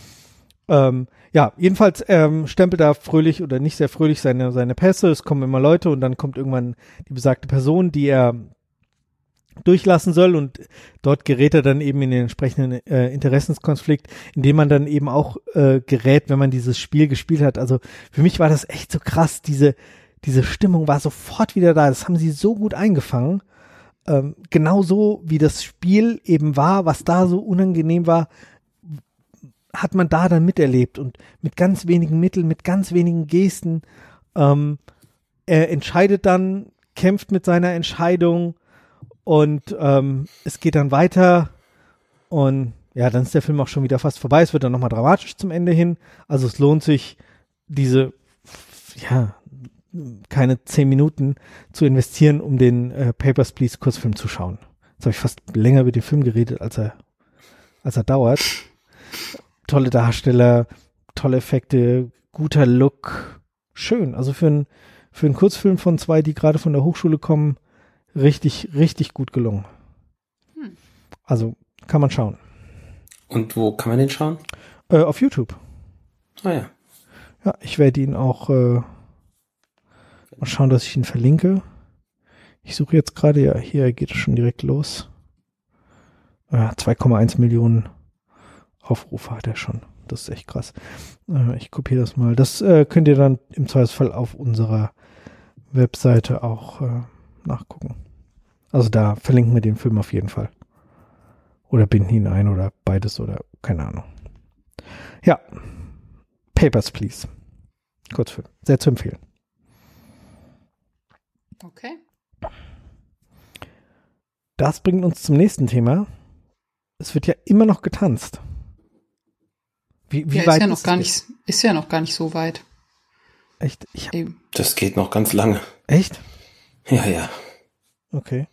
Ja, jedenfalls stempelt er fröhlich oder nicht sehr fröhlich seine Pässe. Es kommen immer Leute und dann kommt irgendwann die besagte Person, die er durchlassen soll und dort gerät er dann eben in den entsprechenden Interessenskonflikt, in dem man dann eben auch gerät, wenn man dieses Spiel gespielt hat. Also für mich war das echt so krass, diese Stimmung war sofort wieder da, das haben sie so gut eingefangen, genauso wie das Spiel eben war, was da so unangenehm war, hat man da dann miterlebt und mit ganz wenigen Mitteln, mit ganz wenigen Gesten, er entscheidet dann, kämpft mit seiner Entscheidung und es geht dann weiter und ja, dann ist der Film auch schon wieder fast vorbei, es wird dann nochmal dramatisch zum Ende hin, also es lohnt sich, diese, ja, keine 10 Minuten zu investieren, um den Papers, Please Kurzfilm zu schauen. Jetzt habe ich fast länger über den Film geredet, als er dauert. Tolle Darsteller, tolle Effekte, guter Look, schön. Also für einen Kurzfilm von 2, die gerade von der Hochschule kommen, richtig, richtig gut gelungen. Also kann man schauen. Und wo kann man den schauen? Auf YouTube. Ah ja. Ja, ich werde ihn auch mal schauen, dass ich ihn verlinke. Ich suche jetzt gerade, ja, hier geht es schon direkt los. 2,1 Millionen Aufrufe hat er schon. Das ist echt krass. Ich kopiere das mal. Das könnt ihr dann im Zweifelsfall auf unserer Webseite auch nachgucken. Also da verlinken wir den Film auf jeden Fall. Oder binden ihn ein oder beides oder keine Ahnung. Ja. Papers, Please. Kurzfilm. Sehr zu empfehlen. Okay. Das bringt uns zum nächsten Thema. Es wird ja immer noch getanzt. Wie ja, weit ist ja noch gar nicht so weit. Echt? Das geht noch ganz lange. Echt? Ja, ja. Okay.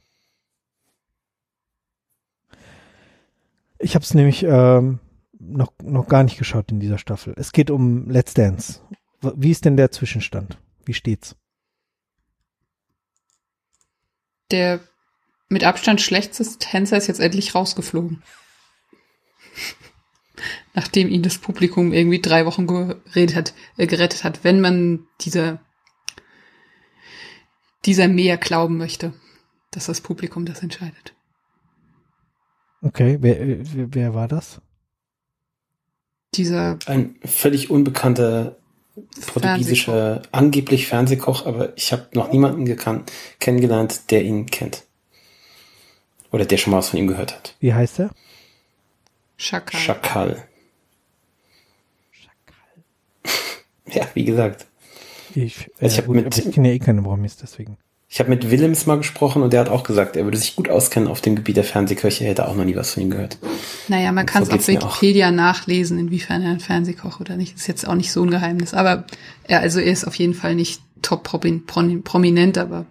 Ich habe es nämlich noch gar nicht geschaut in dieser Staffel. Es geht um Let's Dance. Wie ist denn der Zwischenstand? Wie steht's? Der mit Abstand schlechteste Tänzer ist jetzt endlich rausgeflogen. Nachdem ihn das Publikum irgendwie 3 Wochen gerettet hat, wenn man dieser mehr glauben möchte, dass das Publikum das entscheidet. Okay, wer war das? Ein völlig unbekannter portugiesischer, angeblich Fernsehkoch, aber ich habe noch niemanden kennengelernt, der ihn kennt. Oder der schon mal was von ihm gehört hat. Wie heißt er? Schakal. Ja, wie gesagt. Ich kenne ja eh keine Promis, deswegen. Ich habe mit Willems mal gesprochen und der hat auch gesagt, er würde sich gut auskennen auf dem Gebiet der Fernsehköche, er hätte auch noch nie was von ihm gehört. Naja, man kann es auf Wikipedia nachlesen, inwiefern er ein Fernsehkoch oder nicht. Das ist jetzt auch nicht so ein Geheimnis. Aber er ist auf jeden Fall nicht top prominent, aber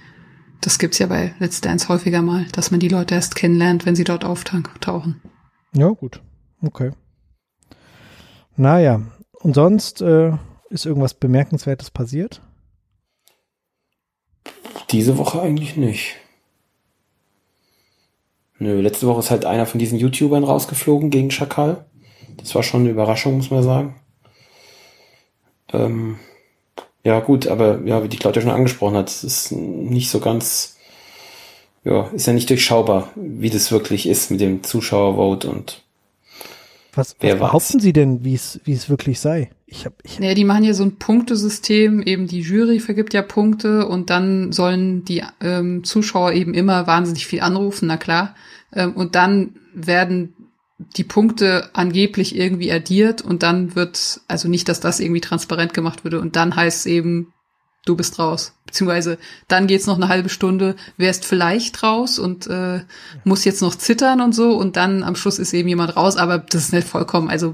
das gibt's ja bei Let's Dance häufiger mal, dass man die Leute erst kennenlernt, wenn sie dort auftauchen. Ja, gut. Okay. Naja, und sonst ist irgendwas Bemerkenswertes passiert? Diese Woche eigentlich nicht. Nö, letzte Woche ist halt einer von diesen YouTubern rausgeflogen gegen Schakal. Das war schon eine Überraschung, muss man sagen. Ja gut, aber ja, wie die Claudia schon angesprochen hat, es ist nicht so ganz, ja, ist ja nicht durchschaubar, wie das wirklich ist mit dem Zuschauervote und Was behaupten Sie denn, wie es wirklich sei? Ja, die machen ja so ein Punktesystem, eben die Jury vergibt ja Punkte und dann sollen die Zuschauer eben immer wahnsinnig viel anrufen, na klar. Und dann werden die Punkte angeblich irgendwie addiert und dann wird, also nicht, dass das irgendwie transparent gemacht würde und dann heißt es eben, du bist raus. Beziehungsweise dann geht's noch eine halbe Stunde, wärst vielleicht raus und muss jetzt noch zittern und so und dann am Schluss ist eben jemand raus, aber das ist nicht vollkommen, also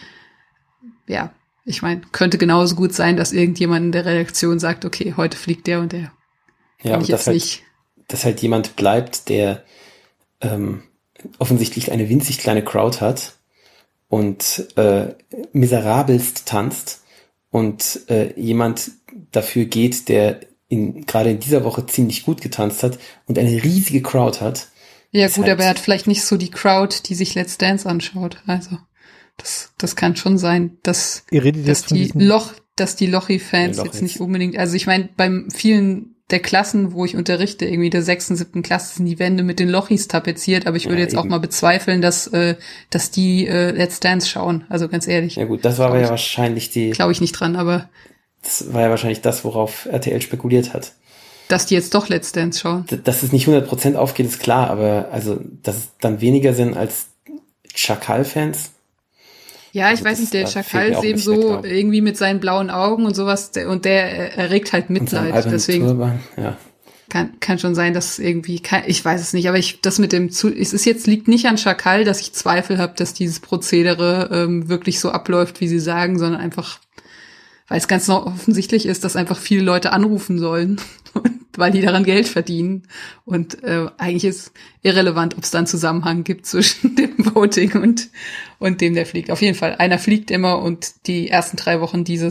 ja, ich meine, könnte genauso gut sein, dass irgendjemand in der Redaktion sagt, okay, heute fliegt der und der. Ja, und dass halt jemand bleibt, der offensichtlich eine winzig kleine Crowd hat und miserabelst tanzt und jemand dafür geht, der gerade in dieser Woche ziemlich gut getanzt hat und eine riesige Crowd hat. Ja gut, aber er hat vielleicht nicht so die Crowd, die sich Let's Dance anschaut. Also das kann schon sein, dass die Lochi-Fans jetzt nicht unbedingt, also ich meine, beim vielen der Klassen, wo ich unterrichte, irgendwie der 6., 7. Klasse, sind die Wände mit den Lochis tapeziert, aber ich würde jetzt auch mal bezweifeln, dass die Let's Dance schauen, also ganz ehrlich. Ja gut, das war aber ja wahrscheinlich glaube ich nicht dran, aber das war ja wahrscheinlich das, worauf RTL spekuliert hat. Dass die jetzt doch Let's Dance schauen. Dass es nicht 100% aufgeht, ist klar, aber also, dass es dann weniger sind als Schakal-Fans. Ja, ich weiß nicht, der Schakal ist eben so irgendwie mit seinen blauen Augen und sowas und der erregt halt Mitleid. Deswegen ja. kann schon sein, dass irgendwie, ich weiß es nicht, aber das mit dem liegt nicht an Schakal, dass ich Zweifel habe, dass dieses Prozedere wirklich so abläuft, wie sie sagen, sondern einfach, weil es ganz offensichtlich ist, dass einfach viele Leute anrufen sollen, weil die daran Geld verdienen. Und eigentlich ist irrelevant, ob es da einen Zusammenhang gibt zwischen dem Voting und dem, der fliegt. Auf jeden Fall, einer fliegt immer und die ersten 3 Wochen dieser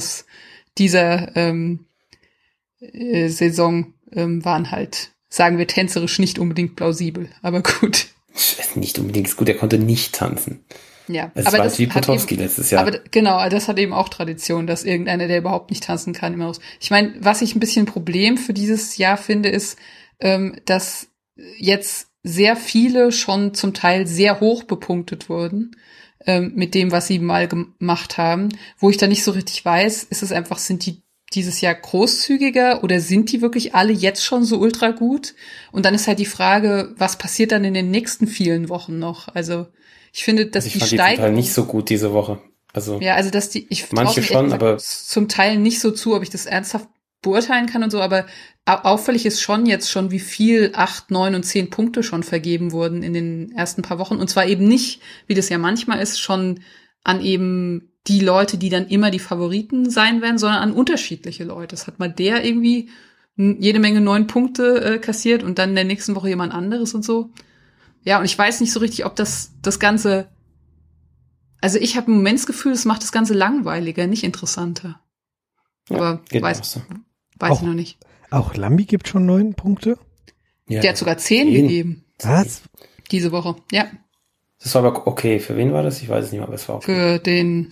Saison waren halt, sagen wir, tänzerisch nicht unbedingt plausibel. Aber gut. Nicht unbedingt gut, er konnte nicht tanzen. Ja, es aber war das wie Potowski letztes Jahr. Aber genau, das hat eben auch Tradition, dass irgendeiner, der überhaupt nicht tanzen kann, immer raus. Ich meine, was ich ein bisschen ein Problem für dieses Jahr finde, ist, dass jetzt sehr viele schon zum Teil sehr hoch bepunktet wurden mit dem, was sie mal gemacht haben, wo ich da nicht so richtig weiß, ist es einfach, sind die dieses Jahr großzügiger oder sind die wirklich alle jetzt schon so ultra gut? Und dann ist halt die Frage, was passiert dann in den nächsten vielen Wochen noch? Also ich finde, dass die Steigerung... Ich fand die nicht so gut diese Woche. Also ja, also dass ich manche schon, aber zum Teil nicht so zu, ob ich das ernsthaft beurteilen kann und so, aber auffällig ist schon jetzt schon, wie viel 8, 9 und 10 Punkte schon vergeben wurden in den ersten paar Wochen. Und zwar eben nicht, wie das ja manchmal ist, schon an eben die Leute, die dann immer die Favoriten sein werden, sondern an unterschiedliche Leute. Es hat mal der irgendwie jede Menge 9 Punkte kassiert und dann in der nächsten Woche jemand anderes und so. Ja, und ich weiß nicht so richtig, ob das Ganze, also ich habe im Moment das Gefühl, es macht das Ganze langweiliger, nicht interessanter. Ja, aber weiß ich noch nicht. Auch Lambi gibt schon 9 Punkte? Ja, der hat sogar 10 gegeben. Was? Diese Woche, ja. Das war aber okay. Für wen war das? Ich weiß es nicht mehr, aber es war okay. Für den,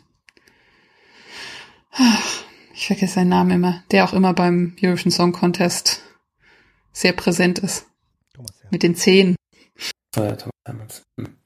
ich vergesse seinen Namen immer, der auch immer beim Eurovision Song Contest sehr präsent ist. Mit den 10. Ja, Thomas Hermanns.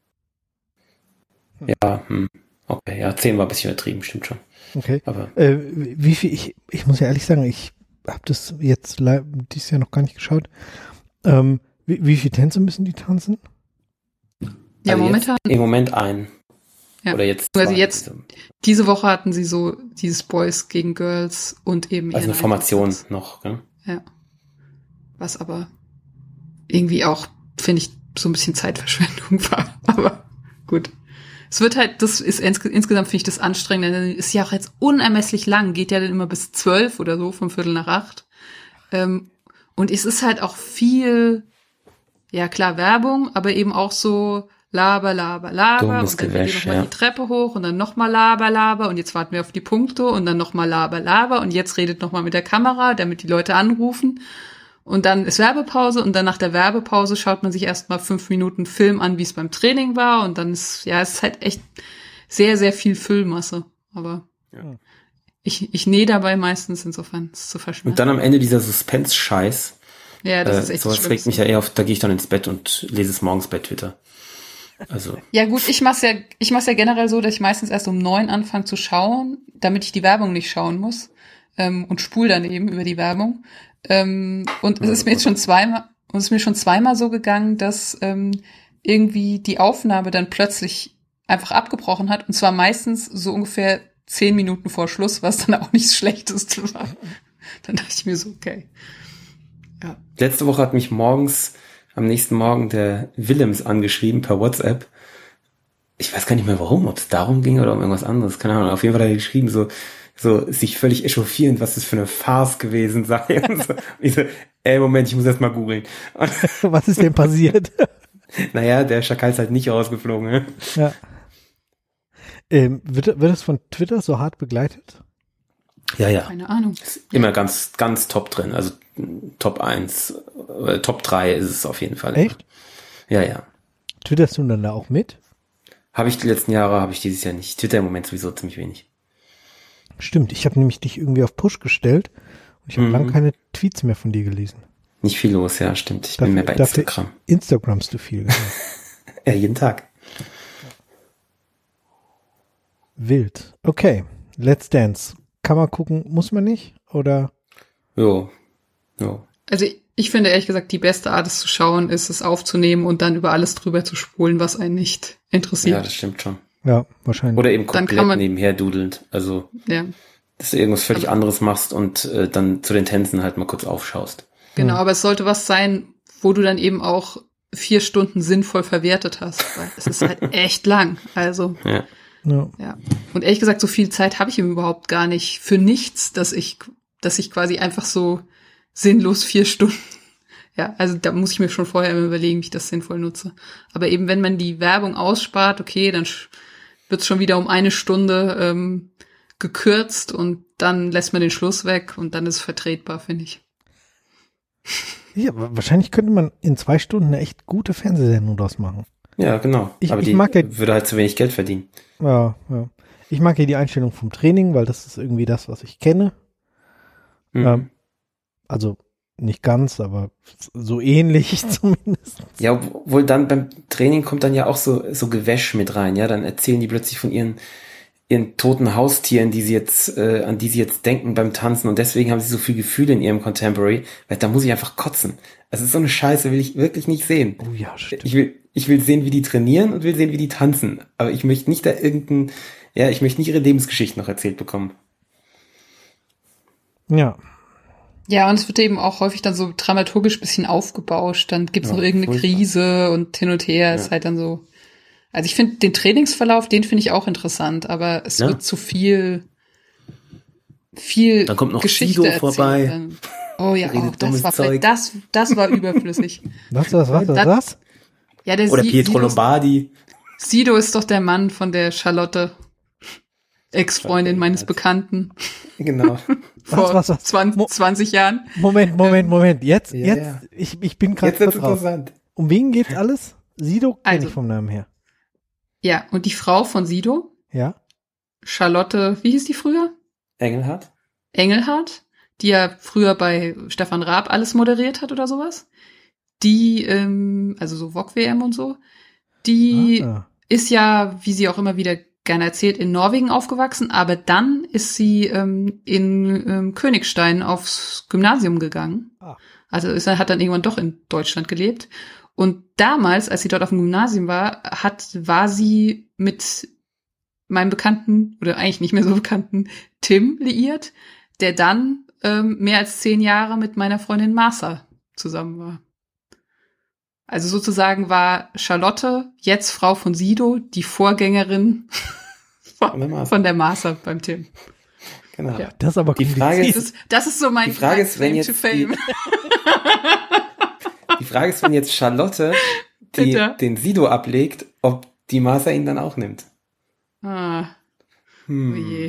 Ja, okay, ja, 10 war ein bisschen übertrieben, stimmt schon. Okay. Aber wie viel, ich muss ja ehrlich sagen, ich habe das jetzt dieses Jahr noch gar nicht geschaut. Wie viele Tänze müssen die tanzen? Ja, also momentan. Im Moment ein. Ja. Oder jetzt. Also jetzt, diese Woche hatten sie so dieses Boys gegen Girls und eben. Also eine Formation noch, gell? Ja. Was aber irgendwie auch, finde ich, so ein bisschen Zeitverschwendung war. Aber gut. Es wird halt, das ist insgesamt finde ich das anstrengend, denn ist ja auch jetzt unermesslich lang, geht ja dann immer bis 12 oder so, vom 7:45. Und es ist halt auch viel, ja klar, Werbung, aber eben auch so Laber, Laber, Laber Dummes und dann Gewäsch, gehen wir nochmal ja. die Treppe hoch und dann nochmal Laber, Laber und jetzt warten wir auf die Punkte und dann nochmal Laber, Laber und jetzt redet nochmal mit der Kamera, damit die Leute anrufen und dann ist Werbepause und dann nach der Werbepause schaut man sich erstmal 5 Minuten Film an, wie es beim Training war und dann ist, ja, es ist halt echt sehr, sehr viel Füllmasse, aber Ja. ich nähe dabei meistens, insofern ist es zu Und verschmerzen. dann am Ende dieser Suspense-Scheiß. Ja, das ist echt sowas das regt mich Schlimmste. ja eher auf, da gehe ich dann ins Bett und lese es morgens bei Twitter. Also, Ja gut, ich mach's ja generell so, dass ich meistens erst um 9 anfange zu schauen, damit ich die Werbung nicht schauen muss und spul dann eben über die Werbung. Und es ist mir jetzt schon zweimal so gegangen, dass irgendwie die Aufnahme dann plötzlich einfach abgebrochen hat und zwar meistens so ungefähr 10 Minuten vor Schluss, was dann auch nichts Schlechteste war. Dann dachte ich mir so, okay. Ja. letzte Woche hat mich morgens, am nächsten Morgen, der Willems angeschrieben per WhatsApp. Ich weiß gar nicht mehr warum, ob es darum ging oder um irgendwas anderes. Keine Ahnung. Auf jeden Fall hat er geschrieben, so sich völlig echauffierend, was das für eine Farce gewesen sei. Und so. Ich so, Moment, ich muss erst mal googeln. Und, Was ist denn passiert? naja, der Schakal ist halt nicht rausgeflogen. Ne? Ja. Wird es von Twitter so hart begleitet? Ja. Keine Ahnung. Immer ganz, ganz top drin. Also Top 1, Top 3 ist es auf jeden Fall. Echt? Ja. Twitterst du dann da auch mit? Habe ich die letzten Jahre, habe ich dieses Jahr nicht. Twitter im Moment sowieso ziemlich wenig. Stimmt, ich habe nämlich dich irgendwie auf Push gestellt und ich habe lange keine Tweets mehr von dir gelesen. Nicht viel los, ja, stimmt. Ich bin mehr bei Instagram. Instagramst du viel. Genau. Ja, jeden Tag. Wild. Okay, Let's Dance. Kann man gucken, muss man nicht? Oder? Jo. Also ich finde ehrlich gesagt, die beste Art, es zu schauen, ist es aufzunehmen und dann über alles drüber zu spulen, was einen nicht interessiert. Ja, das stimmt schon. Ja, wahrscheinlich. Oder eben Dann komplett kann man- nebenher dudelnd. Also, Ja, dass du irgendwas völlig anderes machst und dann zu den Tänzen halt mal kurz aufschaust. genau. Aber es sollte was sein, wo du dann eben auch 4 Stunden sinnvoll verwertet hast. Weil es ist halt echt lang. Also, Ja. ja. Und ehrlich gesagt, so viel Zeit habe ich eben überhaupt gar nicht für nichts, dass ich quasi einfach so sinnlos 4 Stunden. Ja, also da muss ich mir schon vorher immer überlegen, wie ich das sinnvoll nutze. Aber eben, wenn man die Werbung ausspart, okay, dann wird es schon wieder um 1 Stunde gekürzt und dann lässt man den Schluss weg und dann ist es vertretbar, finde ich. Ja, wahrscheinlich könnte man in 2 Stunden eine echt gute Fernsehsendung draus machen. Ja, genau. Aber ich die mag ja- würde halt zu wenig Geld verdienen. Ja. Ich mag ja die Einstellung vom Training, weil das ist irgendwie das, was ich kenne. Mhm. Also nicht ganz, aber so ähnlich zumindest. Ja, obwohl dann beim Training kommt dann ja auch so Gewäsch mit rein, ja, dann erzählen die plötzlich von ihren toten Haustieren, die sie jetzt, an die sie jetzt denken beim Tanzen und deswegen haben sie so viel Gefühle in ihrem Contemporary, weil da muss ich einfach kotzen. Also so eine Scheiße will ich wirklich nicht sehen. Oh ja, stimmt. Ich will sehen, wie die trainieren und will sehen, wie die tanzen, aber ich möchte nicht ich möchte nicht ihre Lebensgeschichte noch erzählt bekommen. Ja. Ja, und es wird eben auch häufig dann so dramaturgisch ein bisschen aufgebauscht. Dann gibt's noch irgendeine furchtbar. Krise und hin und her ist halt dann so. Also ich finde den Trainingsverlauf, den finde ich auch interessant, aber es Ja. wird zu viel Dann kommt noch Geschichte Sido erzählt. vorbei. Dann, oh ja, Redet dummes das Zeug. war überflüssig. Was? Ja, der Oder Pietro Lombardi. Sido ist doch der Mann von der Charlotte, Ex-Freundin meines Bekannten Genau. vor Was? 20 Jahren. Moment. Jetzt, Ja. ich bin gerade Jetzt wird's kurz raus. interessant. Um wen geht's alles? Sido kenne Also. ich vom Namen her. Ja, und die Frau von Sido, Ja? Charlotte, wie hieß die früher? Engelhardt? Engelhardt, die ja früher bei Stefan Raab alles moderiert hat oder sowas. Die, also so VOG-WM und so, die Ah. ist ja, wie sie auch immer wieder gerne erzählt, in Norwegen aufgewachsen, aber dann ist sie in Königstein aufs Gymnasium gegangen. Ah. Also hat dann irgendwann doch in Deutschland gelebt. Und damals, als sie dort auf dem Gymnasium war, war sie mit meinem Bekannten, oder eigentlich nicht mehr so bekannten, Tim liiert, der dann mehr als 10 Jahre mit meiner Freundin Martha zusammen war. Also sozusagen war Charlotte, jetzt Frau von Sido, die Vorgängerin von der Martha beim Tim. Genau. Ja. Das ist aber Die Frage kompliziert. Das ist so mein Die Frage ist, wenn Claim jetzt to Fame. die Frage ist, wenn jetzt Charlotte den Sido ablegt, ob die Masa ihn dann auch nimmt. Oh je.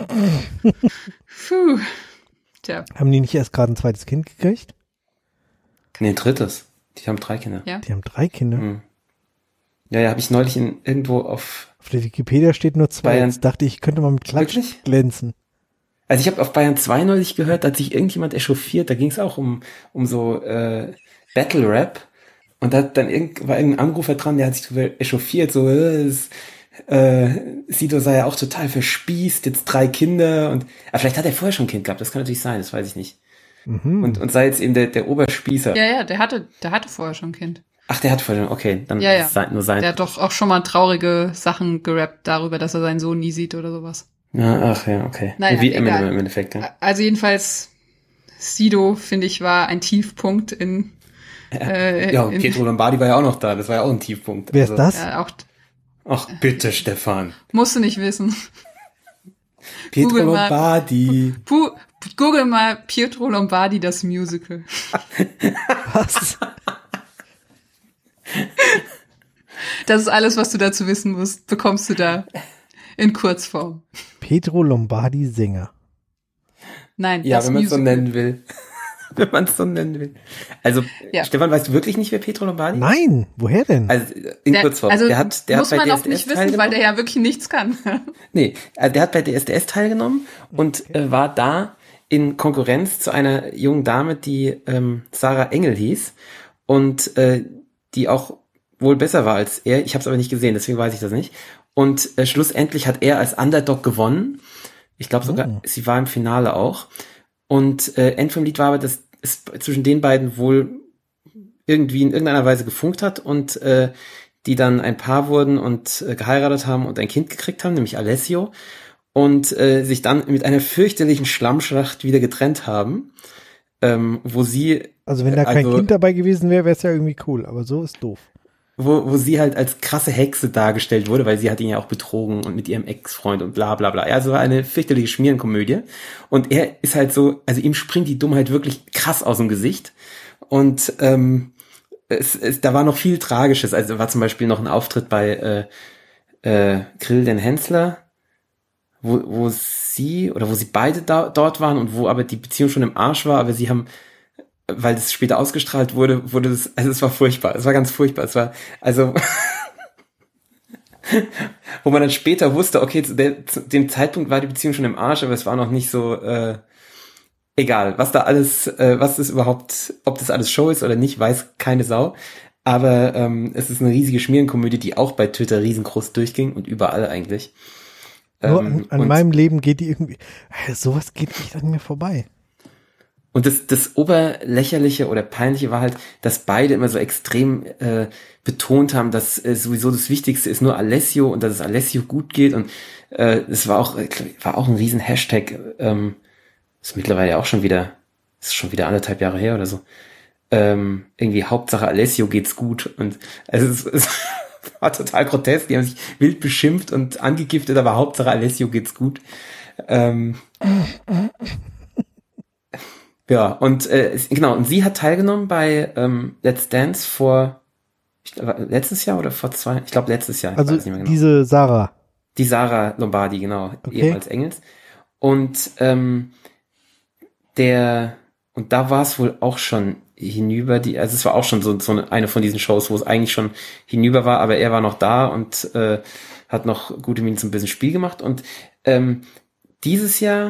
Puh. Tja. Haben die nicht erst gerade ein zweites Kind gekriegt? Nee, ein drittes. Die haben 3 Kinder. Ja. Die haben 3 Kinder. Hm. Ja, habe ich neulich irgendwo auf der Wikipedia steht nur 2. Bayern. Jetzt dachte ich könnte mal mit Klatsch Wirklich? glänzen. Also ich habe auf Bayern 2 neulich gehört, da hat sich irgendjemand echauffiert, da ging es auch um so Battle Rap und da hat dann war irgendein Anrufer dran, der hat sich drüber echauffiert, so Sido sei ja auch total verspießt, jetzt 3 Kinder und aber vielleicht hat er vorher schon ein Kind gehabt, das kann natürlich sein, das weiß ich nicht. Mhm. Und sei jetzt eben der Oberspießer. Ja, der hatte vorher schon ein Kind. Ach, der hat vorher schon, okay, dann Ja. ist es nur sein. Der hat doch auch schon mal traurige Sachen gerappt darüber, dass er seinen Sohn nie sieht oder sowas. Ja, ach ja, okay. Naja, wie egal. Eminem im Endeffekt, ja. Also jedenfalls, Sido, finde ich, war ein Tiefpunkt in Pietro Lombardi war ja auch noch da, das war ja auch ein Tiefpunkt. Wer ist das? auch Ach, bitte, Stefan. musst du nicht wissen. Pietro Google mal. Lombardi. Google mal Pietro Lombardi, das Musical. Was? Das ist alles, was du dazu wissen musst, bekommst du da in Kurzform. Pietro Lombardi Sänger. Nein, Ja, das wenn man es so Musical. nennen will. Wenn man es so nennen will. Also, Ja. Stefan, weißt du wirklich nicht, wer Pietro Lombardi ist? Nein, woher denn? Also, in Kurzform. Also der hat muss bei man auch DSDS nicht wissen, teilgenommen. weil der ja wirklich nichts kann. Nee, also der hat bei DSDS teilgenommen und war da in Konkurrenz zu einer jungen Dame, die Sarah Engel hieß und die auch wohl besser war als er. Ich habe es aber nicht gesehen, deswegen weiß ich das nicht. Und schlussendlich hat er als Underdog gewonnen. Ich glaube sogar, sie war im Finale auch. Und End vom Lied war aber, dass es zwischen den beiden wohl irgendwie in irgendeiner Weise gefunkt hat und die dann ein Paar wurden und geheiratet haben und ein Kind gekriegt haben, nämlich Alessio. Und sich dann mit einer fürchterlichen Schlammschlacht wieder getrennt haben, wo sie... Also wenn da kein Kind dabei gewesen wäre, wäre es ja irgendwie cool, aber so ist doof. Wo sie halt als krasse Hexe dargestellt wurde, weil sie hat ihn ja auch betrogen und mit ihrem Ex-Freund und bla bla bla. Also war eine fürchterliche Schmierenkomödie. Und er ist halt so, also ihm springt die Dummheit wirklich krass aus dem Gesicht. Und da war noch viel Tragisches. Also war zum Beispiel noch ein Auftritt bei Grill den Hensler, wo sie beide dort waren und wo aber die Beziehung schon im Arsch war, aber sie haben, weil das später ausgestrahlt wurde das, also es war furchtbar, es war ganz furchtbar, es war, also, wo man dann später wusste, okay, zu dem Zeitpunkt war die Beziehung schon im Arsch, aber es war noch nicht so, egal, was da alles, was das überhaupt, ob das alles Show ist oder nicht, weiß keine Sau, aber es ist eine riesige Schmierenkomödie, die auch bei Twitter riesengroß durchging und überall eigentlich. Nur an meinem Leben geht die irgendwie, sowas geht nicht an mir vorbei. Und das Oberlächerliche oder Peinliche war halt, dass beide immer so extrem betont haben, dass sowieso das Wichtigste ist nur Alessio und dass es Alessio gut geht. Und es war auch ein riesen Hashtag, ist mittlerweile auch schon wieder 1,5 Jahre her oder so. Irgendwie Hauptsache Alessio geht's gut. Und also es war total grotesk, die haben sich wild beschimpft und angegiftet, aber Hauptsache Alessio geht's gut. Ja, und genau, und sie hat teilgenommen bei Let's Dance letztes Jahr oder vor 2, ich glaube letztes Jahr. Also weiß nicht mehr genau. diese Sarah. Die Sarah Lombardi, genau, Okay. ehemals Engels. Und und da war es wohl auch schon hinüber, also es war auch schon so eine von diesen Shows, wo es eigentlich schon hinüber war, aber er war noch da und hat noch gute Miene zum bisschen Spiel gemacht. Und dieses Jahr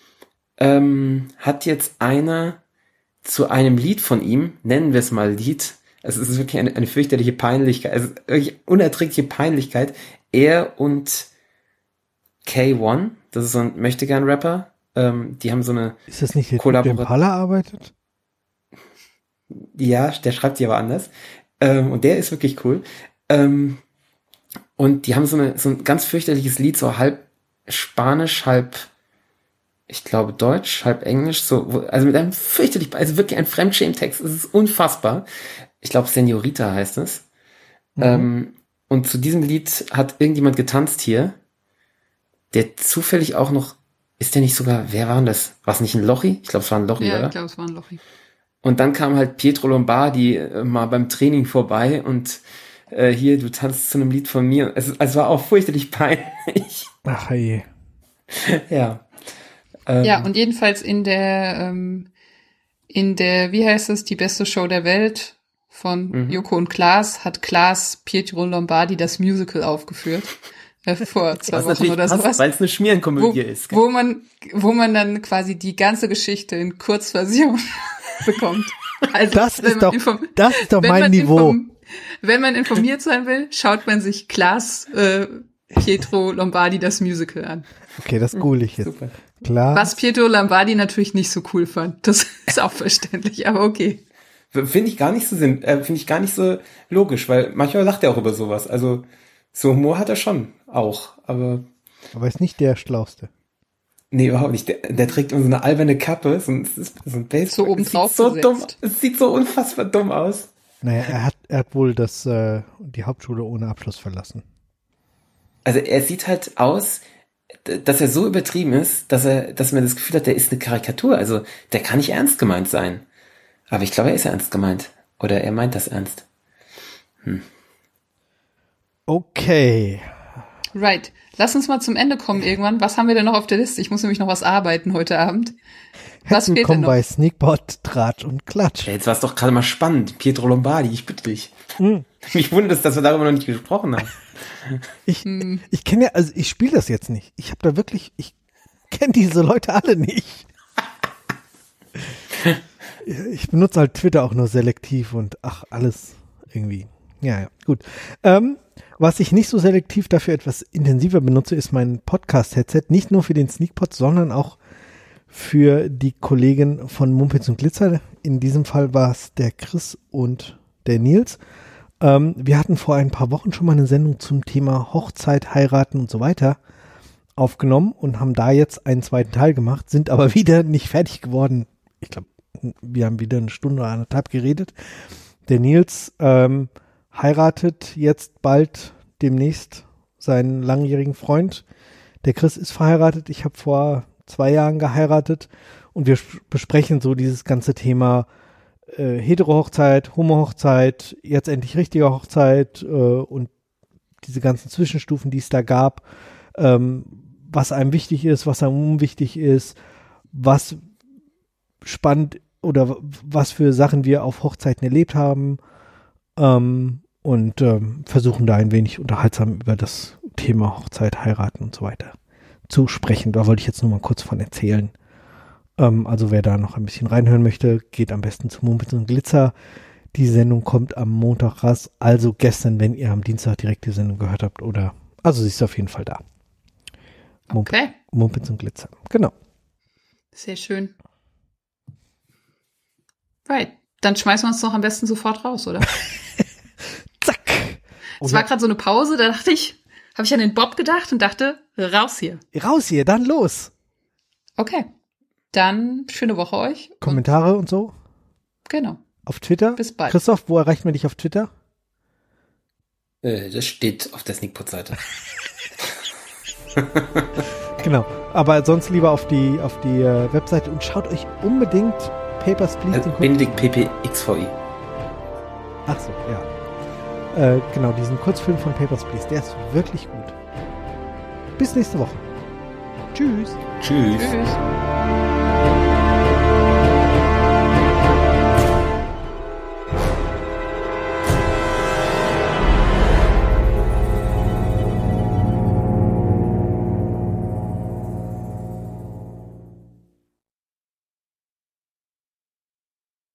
hat jetzt einer zu einem Lied von ihm, nennen wir es mal Lied, also es ist wirklich eine fürchterliche Peinlichkeit, also wirklich unerträgliche Peinlichkeit, er und K1, das ist so ein Möchtegern-Rapper, die haben so eine Ist das nicht der Typ, der im Pala arbeitet? Ja, der schreibt sie aber anders. Und der ist wirklich cool. Und die haben so ein ganz fürchterliches Lied, so halb Spanisch, halb, ich glaube, Deutsch, halb Englisch, also mit einem also wirklich ein Fremdschämtext. Es ist unfassbar. Ich glaube, Senorita heißt es. Und zu diesem Lied hat irgendjemand getanzt hier, der zufällig auch noch, ist der nicht sogar, wer war denn das? War es nicht ein Lochi? Ich glaube, es war ein Lochi, Ja, oder? ich glaube, es war ein Lochi. Und dann kam halt Pietro Lombardi mal beim Training vorbei und hier, du tanzt zu einem Lied von mir. Es war auch fürchterlich peinlich. Ach je. Ja. Ja, und jedenfalls in der, wie heißt es, die beste Show der Welt von Joko und Klaas, hat Klaas Pietro Lombardi das Musical aufgeführt. Vor 2 Wochen oder sowas. Weil es eine Schmierenkomödie ist. Wo man dann quasi die ganze Geschichte in Kurzversion bekommt. Also, das ist doch mein Niveau. Wenn man informiert sein will, schaut man sich Klaas Pietro Lombardi das Musical an. Okay, das google ich jetzt. Super. Klar. Was Pietro Lombardi natürlich nicht so cool fand. Das ist auch verständlich, aber okay. Finde ich gar nicht so logisch, weil manchmal lacht er auch über sowas. Also so Humor hat er schon auch, aber ist nicht der Schlauste. Nee, überhaupt nicht. Der trägt immer so eine alberne Kappe, so ein Baseball. So oben drauf so dumm. Es sieht so unfassbar dumm aus. Naja, er hat wohl die Hauptschule ohne Abschluss verlassen. Also er sieht halt aus, dass er so übertrieben ist, dass man das Gefühl hat, der ist eine Karikatur. Also der kann nicht ernst gemeint sein. Aber ich glaube, er ist ernst gemeint. Oder er meint das ernst. Okay. Right. Lass uns mal zum Ende kommen irgendwann. Was haben wir denn noch auf der Liste? Ich muss nämlich noch was arbeiten heute Abend. Was fehlt denn noch? Bei Sneakpot, Tratsch und Klatsch. Ja, jetzt war es doch gerade mal spannend. Pietro Lombardi, ich bitte dich. Mich wundert es, dass wir darüber noch nicht gesprochen haben. Ich kenne ja, also ich spiele das jetzt nicht. Ich kenne diese Leute alle nicht. Ich benutze halt Twitter auch nur selektiv und alles irgendwie. Ja, gut. Was ich nicht so selektiv, dafür etwas intensiver benutze, ist mein Podcast-Headset. Nicht nur für den Sneakpot, sondern auch für die Kollegen von Mumpitz und Glitzer. In diesem Fall war es der Chris und der Nils. Wir hatten vor ein paar Wochen schon mal eine Sendung zum Thema Hochzeit, Heiraten und so weiter aufgenommen und haben da jetzt einen zweiten Teil gemacht, sind aber wieder nicht fertig geworden. Ich glaube, wir haben wieder 1 Stunde oder 1,5 geredet. Der Nils heiratet jetzt bald demnächst seinen langjährigen Freund. Der Chris ist verheiratet. Ich habe vor 2 Jahren geheiratet und wir besprechen so dieses ganze Thema Hetero-Hochzeit, Homo-Hochzeit, jetzt endlich richtige Hochzeit und diese ganzen Zwischenstufen, die es da gab, was einem wichtig ist, was einem unwichtig ist, was spannend oder was für Sachen wir auf Hochzeiten erlebt haben und versuchen da ein wenig unterhaltsam über das Thema Hochzeit, Heiraten und so weiter zu sprechen. Da wollte ich jetzt nur mal kurz von erzählen. Also wer da noch ein bisschen reinhören möchte, geht am besten zu Mumpitz und Glitzer. Die Sendung kommt am Montag raus, also gestern, wenn ihr am Dienstag direkt die Sendung gehört habt also sie ist auf jeden Fall da. Okay. Mumpitz und Glitzer, genau. Sehr schön. Right, dann schmeißen wir uns doch am besten sofort raus, oder? Zack! Es war gerade so eine Pause, da habe ich an den Bob gedacht und dachte, raus hier. Raus hier, dann los! Okay. Dann schöne Woche euch. Kommentare und so? Genau. Auf Twitter? Bis bald. Christoph, wo erreicht man dich auf Twitter? Das steht auf der Sneakpot-Seite. Genau. Aber sonst lieber auf die Webseite und schaut euch unbedingt Papers, Please. Benedikt PPXVI. Ach so, ja. Genau, diesen Kurzfilm von Papers, Please. Der ist wirklich gut. Bis nächste Woche. Tschüss. Tschüss. Tschüss.